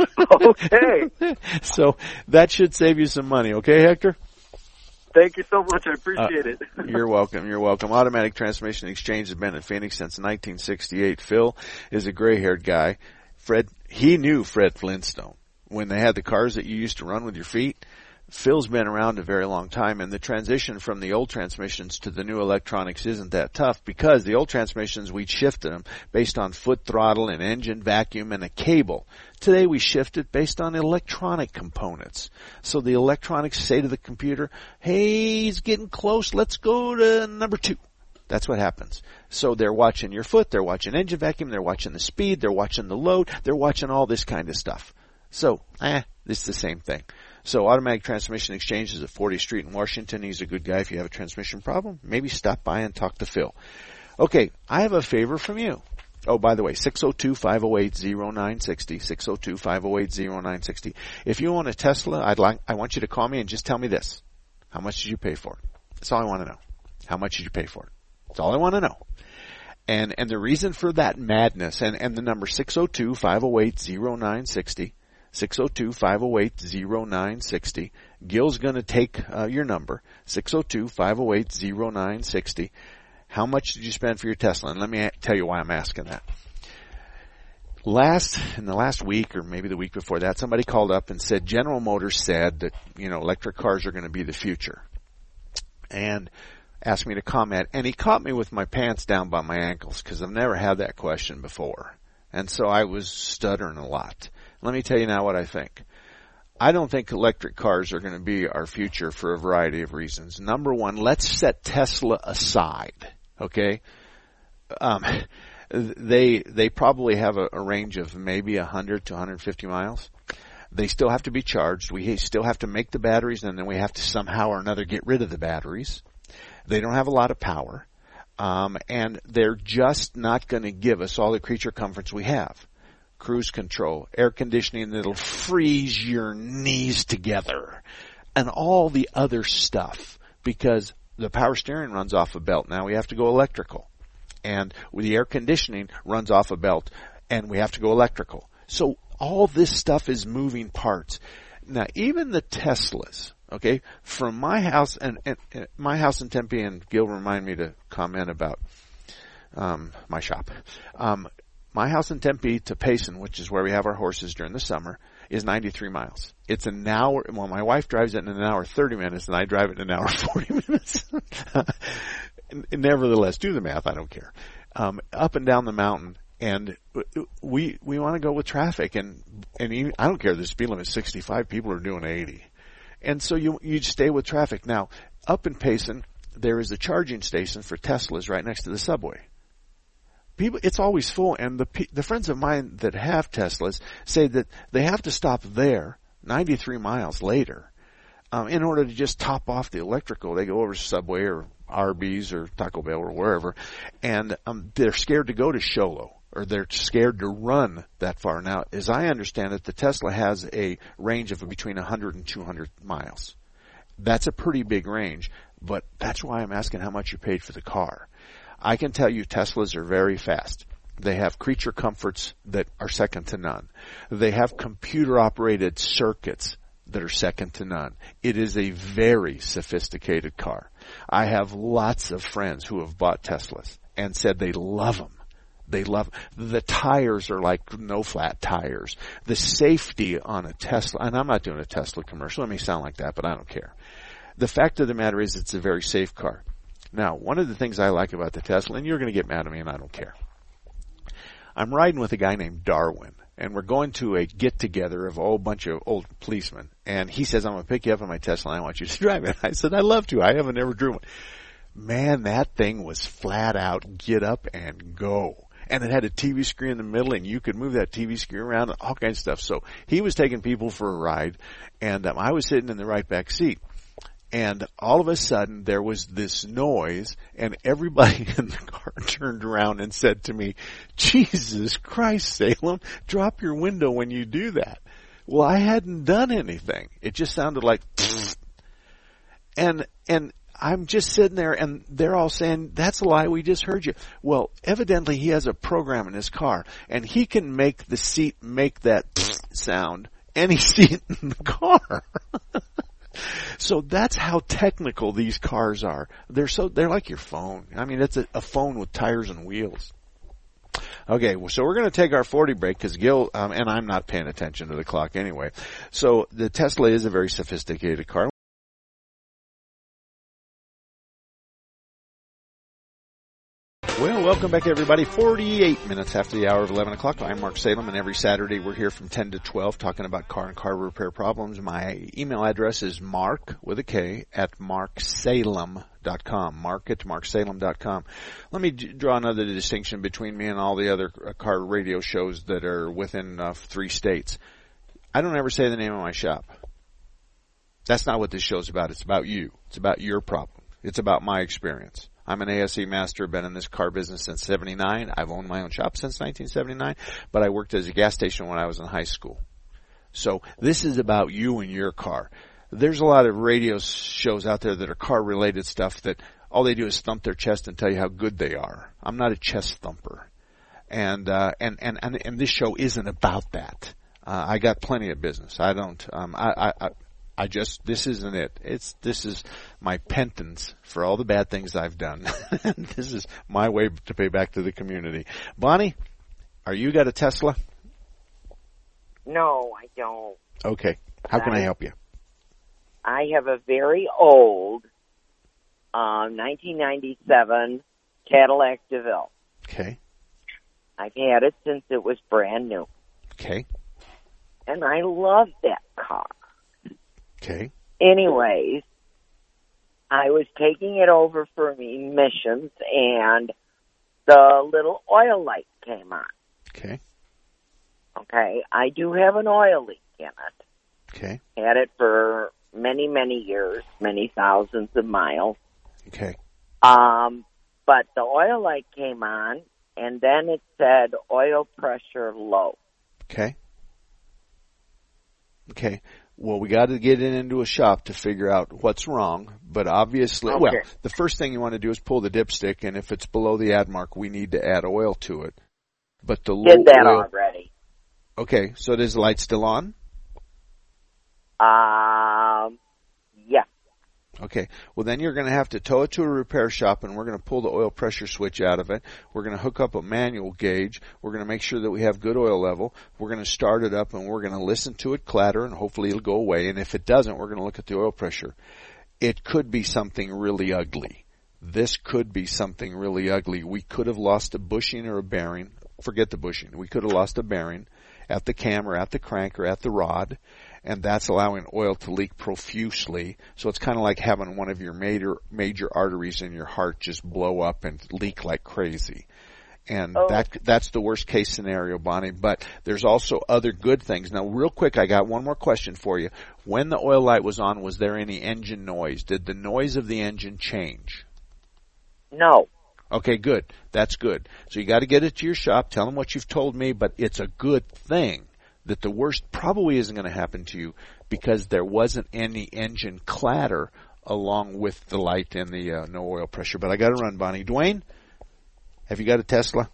okay. So that should save you some money. Okay, Hector? Thank you so much. I appreciate uh, it. You're welcome. You're welcome. Automatic Transmission Exchange has been in Phoenix since nineteen sixty-eight. Phil is a gray-haired guy. Fred, he knew Fred Flintstone when they had the cars that you used to run with your feet. Phil's been around a very long time, and the transition from the old transmissions to the new electronics isn't that tough because the old transmissions, we shifted them based on foot throttle and engine vacuum and a cable. Today we shift it based on electronic components. So the electronics say to the computer, hey, he's getting close, let's go to number two. That's what happens. So they're watching your foot, they're watching engine vacuum, they're watching the speed, they're watching the load, they're watching all this kind of stuff. So, eh, it's the same thing. So Automatic Transmission Exchange is at fortieth Street in Washington. He's a good guy. If you have a transmission problem, maybe stop by and talk to Phil. Okay, I have a favor from you. Oh, by the way, six oh two, five oh eight, oh nine six oh, six oh two, five oh eight, oh nine six oh. If you own a Tesla, I'd like, I want you to call me and just tell me this. How much did you pay for it? That's all I want to know. How much did you pay for it? That's all I want to know. And, and the reason for that madness, and, and the number six oh two, five oh eight, oh nine six oh, six oh two, five oh eight, oh nine six oh. Gil's going to take uh, your number, six oh two, five oh eight, oh nine six oh. How much did you spend for your Tesla? And let me a- tell you why I'm asking that. Last, in the last week or maybe the week before that, somebody called up and said General Motors said that, you know, electric cars are going to be the future. And asked me to comment. And he caught me with my pants down by my ankles because I've never had that question before. And so I was stuttering a lot. Let me tell you now what I think. I don't think electric cars are going to be our future for a variety of reasons. Number one, let's set Tesla aside, okay? Um, they they probably have a, a range of maybe one hundred to one hundred fifty miles. They still have to be charged. We still have to make the batteries, and then we have to somehow or another get rid of the batteries. They don't have a lot of power, um, and they're just not going to give us all the creature comforts we have. Cruise control, air conditioning that'll freeze your knees together, and all the other stuff, because the power steering runs off a belt. Now we have to go electrical. And the air conditioning runs off a belt, and we have to go electrical. So all this stuff is moving parts. Now, even the Teslas, okay, from my house, and, and, and my house in Tempe, and Gil remind me to comment about um, my shop. Um, My house in Tempe to Payson, which is where we have our horses during the summer, is ninety-three miles. It's an hour, well, my wife drives it in an hour thirty minutes, and I drive it in an hour forty minutes. Nevertheless, do the math, I don't care. Um, up and down the mountain, and we we want to go with traffic, and and even, I don't care, the speed limit is sixty-five, people are doing eighty. And so you you stay with traffic. Now, up in Payson, there is a charging station for Teslas right next to the subway. People, it's always full, and the the friends of mine that have Teslas say that they have to stop there, ninety-three miles later, um, in order to just top off the electrical. They go over to Subway or Arby's or Taco Bell or wherever, and um, they're scared to go to Sholo, or they're scared to run that far. Now, as I understand it, the Tesla has a range of between one hundred and two hundred miles. That's a pretty big range, but that's why I'm asking how much you paid for the car. I can tell you Teslas are very fast. They have creature comforts that are second to none. They have computer-operated circuits that are second to none. It is a very sophisticated car. I have lots of friends who have bought Teslas and said they love them. They love the tires are like no flat tires. The safety on a Tesla, and I'm not doing a Tesla commercial. It may sound like that, but I don't care. The fact of the matter is it's a very safe car. Now, one of the things I like about the Tesla, and you're going to get mad at me and I don't care. I'm riding with a guy named Darwin, and we're going to a get-together of a whole bunch of old policemen. And he says, I'm going to pick you up in my Tesla and I want you to drive it. I said, I'd love to. I haven't ever driven one. Man, that thing was flat out get up and go. And it had a T V screen in the middle, and you could move that T V screen around and all kinds of stuff. So he was taking people for a ride, and um, I was sitting in the right back seat. And all of a sudden, there was this noise, and everybody in the car turned around and said to me, Jesus Christ, Salem, drop your window when you do that. Well, I hadn't done anything. It just sounded like, and, and, I'm just sitting there and they're all saying, that's a lie, we just heard you. Well, evidently he has a program in his car and he can make the seat make that sound any seat in the car. So that's how technical these cars are. They're so, they're like your phone. I mean, it's a, a phone with tires and wheels. Okay, well, so we're going to take our forty break because Gil, um, and I'm not paying attention to the clock anyway. So the Tesla is a very sophisticated car. Well, welcome back, everybody. forty-eight minutes after the hour of eleven o'clock. I'm Mark Salem, and every Saturday we're here from ten to twelve talking about car and car repair problems. My email address is mark, with a K, at mark salem dot com. Mark at mark salem dot com. Let me d- draw another distinction between me and all the other car radio shows that are within uh, three states. I don't ever say the name of my shop. That's not what this show's about. It's about you. It's about your problem. It's about my experience. I'm an A S E master, been in this car business since seventy-nine. I've owned my own shop since nineteen seventy-nine, but I worked as a gas station when I was in high school. So this is about you and your car. There's a lot of radio shows out there that are car-related stuff that all they do is thump their chest and tell you how good they are. I'm not a chest thumper. And, uh, and, and, and, and this show isn't about that. Uh, I got plenty of business. I don't, um, I, I, I I just, this isn't it. It's, this is my penance for all the bad things I've done. This is my way to pay back to the community. Bonnie, are you got a Tesla? No, I don't. Okay. How can I, I help you? I have a very old, um, nineteen ninety-seven Cadillac DeVille. Okay. I've had it since it was brand new. Okay. And I love that car. Okay. Anyways, I was taking it over for emissions, and the little oil light came on. Okay. Okay. I do have an oil leak in it. Okay. Had it for many, many years, many thousands of miles. Okay. Um, but the oil light came on, and then it said oil pressure low. Okay. Okay. Well, we got to get it into a shop to figure out what's wrong, but obviously, okay. well, the first thing you want to do is pull the dipstick, and if it's below the add mark, we need to add oil to it. But the Did that oil, already. Okay, so is the light still on? Um, yeah. Okay, well then you're going to have to tow it to a repair shop, and we're going to pull the oil pressure switch out of it. We're going to hook up a manual gauge. We're going to make sure that we have good oil level. We're going to start it up, and we're going to listen to it clatter, and hopefully it'll go away. And if it doesn't, we're going to look at the oil pressure. It could be something really ugly. This could be something really ugly. We could have lost a bushing or a bearing. Forget the bushing. We could have lost a bearing at the cam or at the crank or at the rod. And that's allowing oil to leak profusely. So it's kind of like having one of your major major arteries in your heart just blow up and leak like crazy. And oh. that that's the worst case scenario, Bonnie. But there's also other good things. Now, real quick, I got one more question for you. When the oil light was on, was there any engine noise? Did the noise of the engine change? No. Okay, good. That's good. So you got to get it to your shop. Tell them what you've told me, but it's a good thing that the worst probably isn't going to happen to you because there wasn't any engine clatter along with the light and the uh, no oil pressure. But I got to run, Bonnie. Dwayne, have you got a Tesla?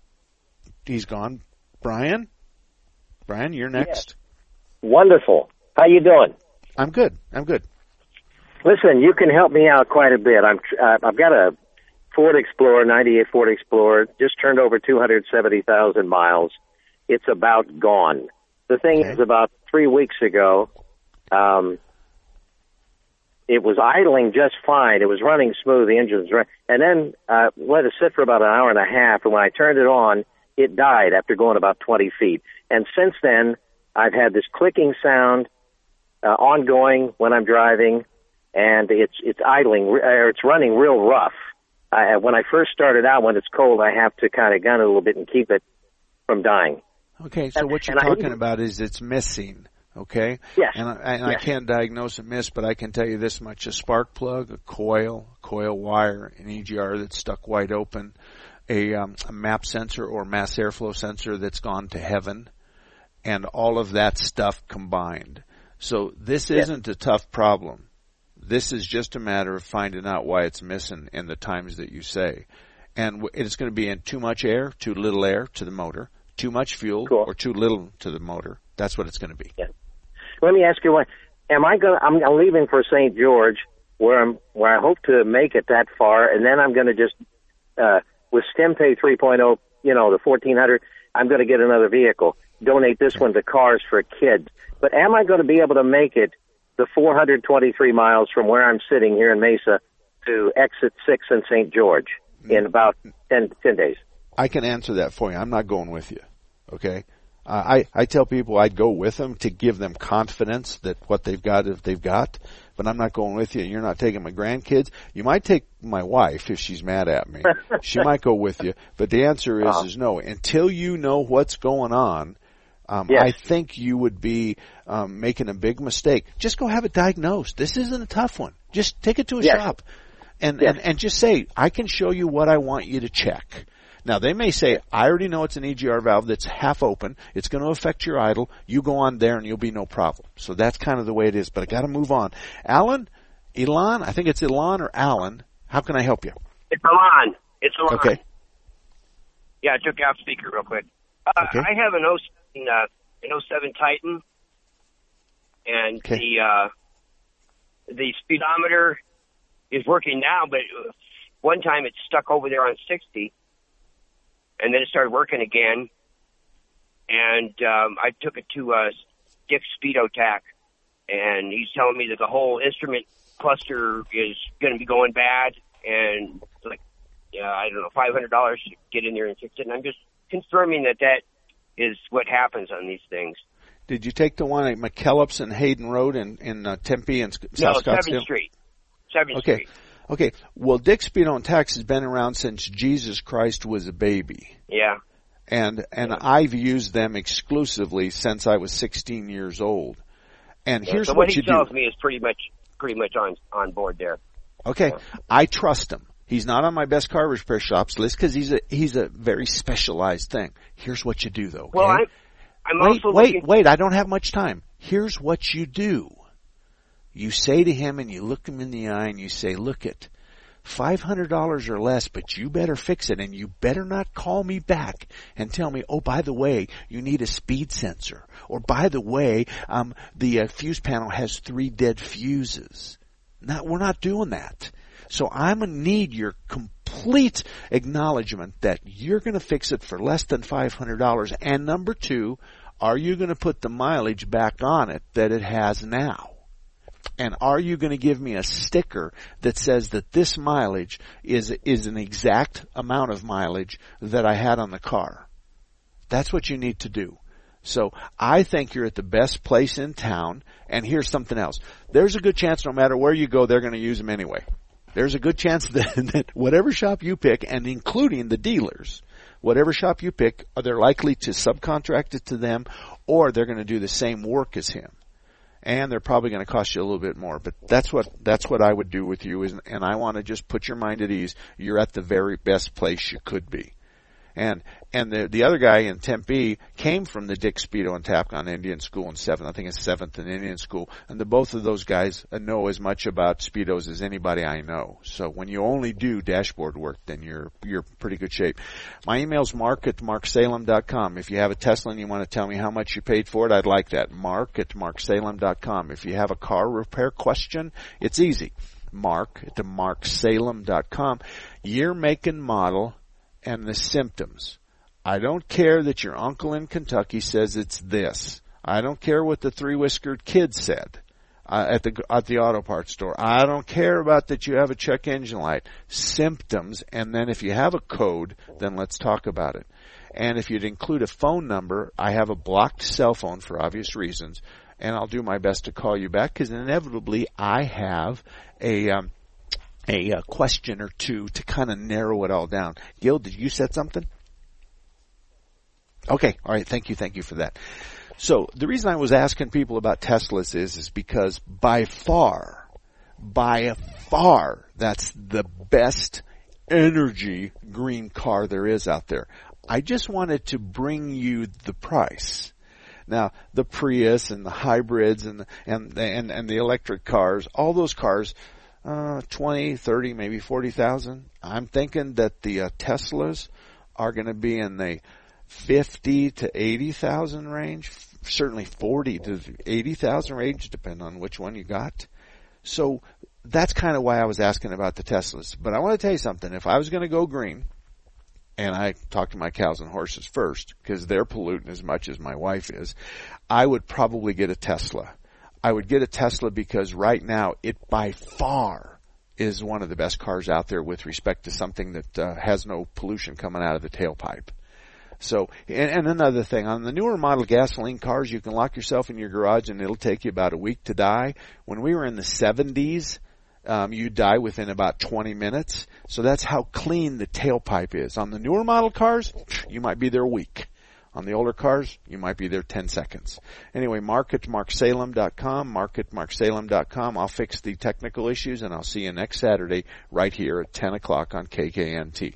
He's gone. Brian? Brian, you're next. Yes. Wonderful. How you doing? I'm good. I'm good. Listen, you can help me out quite a bit. I'm uh, I've got a Ford Explorer, ninety-eight Ford Explorer, just turned over two hundred seventy thousand miles. It's about gone. The thing okay. is, about three weeks ago, um, it was idling just fine. It was running smooth. The engine was running. And then uh, let it sit for about an hour and a half. And when I turned it on, it died after going about twenty feet. And since then, I've had this clicking sound uh, ongoing when I'm driving, and it's it's idling, or it's running real rough. I, when I first started out, when it's cold, I have to kind of gun it a little bit and keep it from dying. Okay, so what you're and talking I, about is it's missing. Okay? Yes. And, I, and yes. I can't diagnose a miss, but I can tell you this much. A spark plug, a coil, coil wire, an E G R that's stuck wide open, a, um, a map sensor or mass airflow sensor that's gone to heaven, and all of that stuff combined. So this yes. isn't a tough problem. This is just a matter of finding out why it's missing in the times that you say. And it's going to be in too much air, too little air to the motor, too much fuel, cool. or too little to the motor. That's what it's going to be. Yeah. Let me ask you one. Am I going? I'm, I'm leaving for Saint George, where I'm, where I hope to make it that far, and then I'm going to just uh, with StemPay three point oh, you know, the fourteen hundred. I'm going to get another vehicle. Donate this okay. one to Cars for Kids. But am I going to be able to make it the four hundred twenty-three miles from where I'm sitting here in Mesa to exit six in Saint George in about ten, ten days? I can answer that for you. I'm not going with you. Okay. Uh, I, I tell people I'd go with them to give them confidence that what they've got, if they've got, but I'm not going with you. You're not taking my grandkids. You might take my wife if she's mad at me. She might go with you, but the answer is, uh-huh. is no. Until you know what's going on, um, yes. I think you would be, um, making a big mistake. Just go have it diagnosed. This isn't a tough one. Just take it to a yes. shop and, yes. and, and just say, I can show you what I want you to check. Now, they may say, I already know it's an E G R valve that's half open. It's going to affect your idle. You go on there and you'll be no problem. So that's kind of the way it is, but I got to move on. Alan, Elon, I think it's Elon or Alan. How can I help you? It's Elon. It's Elon. Okay. Yeah, I took you off speaker real quick. Uh, okay. I have an oh seven, uh, an oh seven Titan, and okay. the uh, the speedometer is working now, but one time it stuck over there on sixty. And then it started working again, and um, I took it to uh, Dick Speedotac, and he's telling me that the whole instrument cluster is going to be going bad, and it's like, yeah, I don't know, five hundred dollars to get in there and fix it. And I'm just confirming that that is what happens on these things. Did you take the one at McKellips and Hayden Road in, in uh, Tempe and no, South Scottsdale? seventh Street. seventh Okay. Street. Okay, well, Dick Speedotac has been around since Jesus Christ was a baby. Yeah. And and yeah. I've used them exclusively since I was sixteen years old. And yeah, here's so what, what you he tells do. me is pretty much pretty much on on board there. Okay, yeah. I trust him. He's not on my best car repair shops list because he's a he's a very specialized thing. Here's what you do, though. Okay? Well, I'm I'm wait, also wait, looking... wait. I don't have much time. Here's what you do. You say to him and you look him in the eye and you say, look it, five hundred dollars or less, but you better fix it and you better not call me back and tell me, oh, by the way, you need a speed sensor. Or by the way, um, the uh, fuse panel has three dead fuses. Now, we're not doing that. So I'm going to need your complete acknowledgement that you're going to fix it for less than five hundred dollars. And number two, are you going to put the mileage back on it that it has now? And are you going to give me a sticker that says that this mileage is is an exact amount of mileage that I had on the car? That's what you need to do. So I think you're at the best place in town. And here's something else. There's a good chance no matter where you go, they're going to use them anyway. There's a good chance that, that whatever shop you pick, and including the dealers, whatever shop you pick, they're likely to subcontract it to them, or they're going to do the same work as him. And they're probably going to cost you a little bit more. But that's what that's what I would do with you. Is, and I want to just put your mind at ease. You're at the very best place you could be. And and the the other guy in Tempe came from the Dick Speedo and Tapcon Indian School in seventh. I think it's seventh in Indian School. And the both of those guys know as much about Speedos as anybody I know. So when you only do dashboard work, then you're you're pretty good shape. My email's mark at mark salem dot com. If you have a Tesla and you want to tell me how much you paid for it, I'd like that. Mark at mark salem dot com. If you have a car repair question, it's easy. Mark at mark salem dot com. Year, make, and model, and the symptoms. I don't care that your uncle in Kentucky says it's this. I don't care what the three-whiskered kid said uh, at the at the auto parts store. I don't care about that you have a check engine light. Symptoms, and then if you have a code, then let's talk about it. And if you'd include a phone number, I have a blocked cell phone for obvious reasons, and I'll do my best to call you back because inevitably I have a um, a, a question or two to kind of narrow it all down. Gil, did you set something? Okay, all right, thank you, thank you for that. So the reason I was asking people about Teslas is, is because by far, by far, that's the best energy green car there is out there. I just wanted to bring you the price. Now, the Prius and the hybrids and the, and and and the electric cars, all those cars, uh, twenty, thirty, maybe forty thousand. I'm thinking that the uh, Teslas are going to be in the fifty to eighty thousand range, certainly forty to eighty thousand range, depending on which one you got. So that's kind of why I was asking about the Teslas. But I want to tell you something. If I was going to go green, and I talk to my cows and horses first, because they're polluting as much as my wife is, I would probably get a Tesla. I would get a Tesla because right now it by far is one of the best cars out there with respect to something that uh, has no pollution coming out of the tailpipe. So, and, and another thing, on the newer model gasoline cars, you can lock yourself in your garage and it'll take you about a week to die. When we were in the seventies, um, you die within about twenty minutes. So that's how clean the tailpipe is. On the newer model cars, you might be there a week. On the older cars, you might be there ten seconds. Anyway, mark at mark salem dot com, mark at mark salem dot com. I'll fix the technical issues and I'll see you next Saturday right here at ten o'clock on K K N T.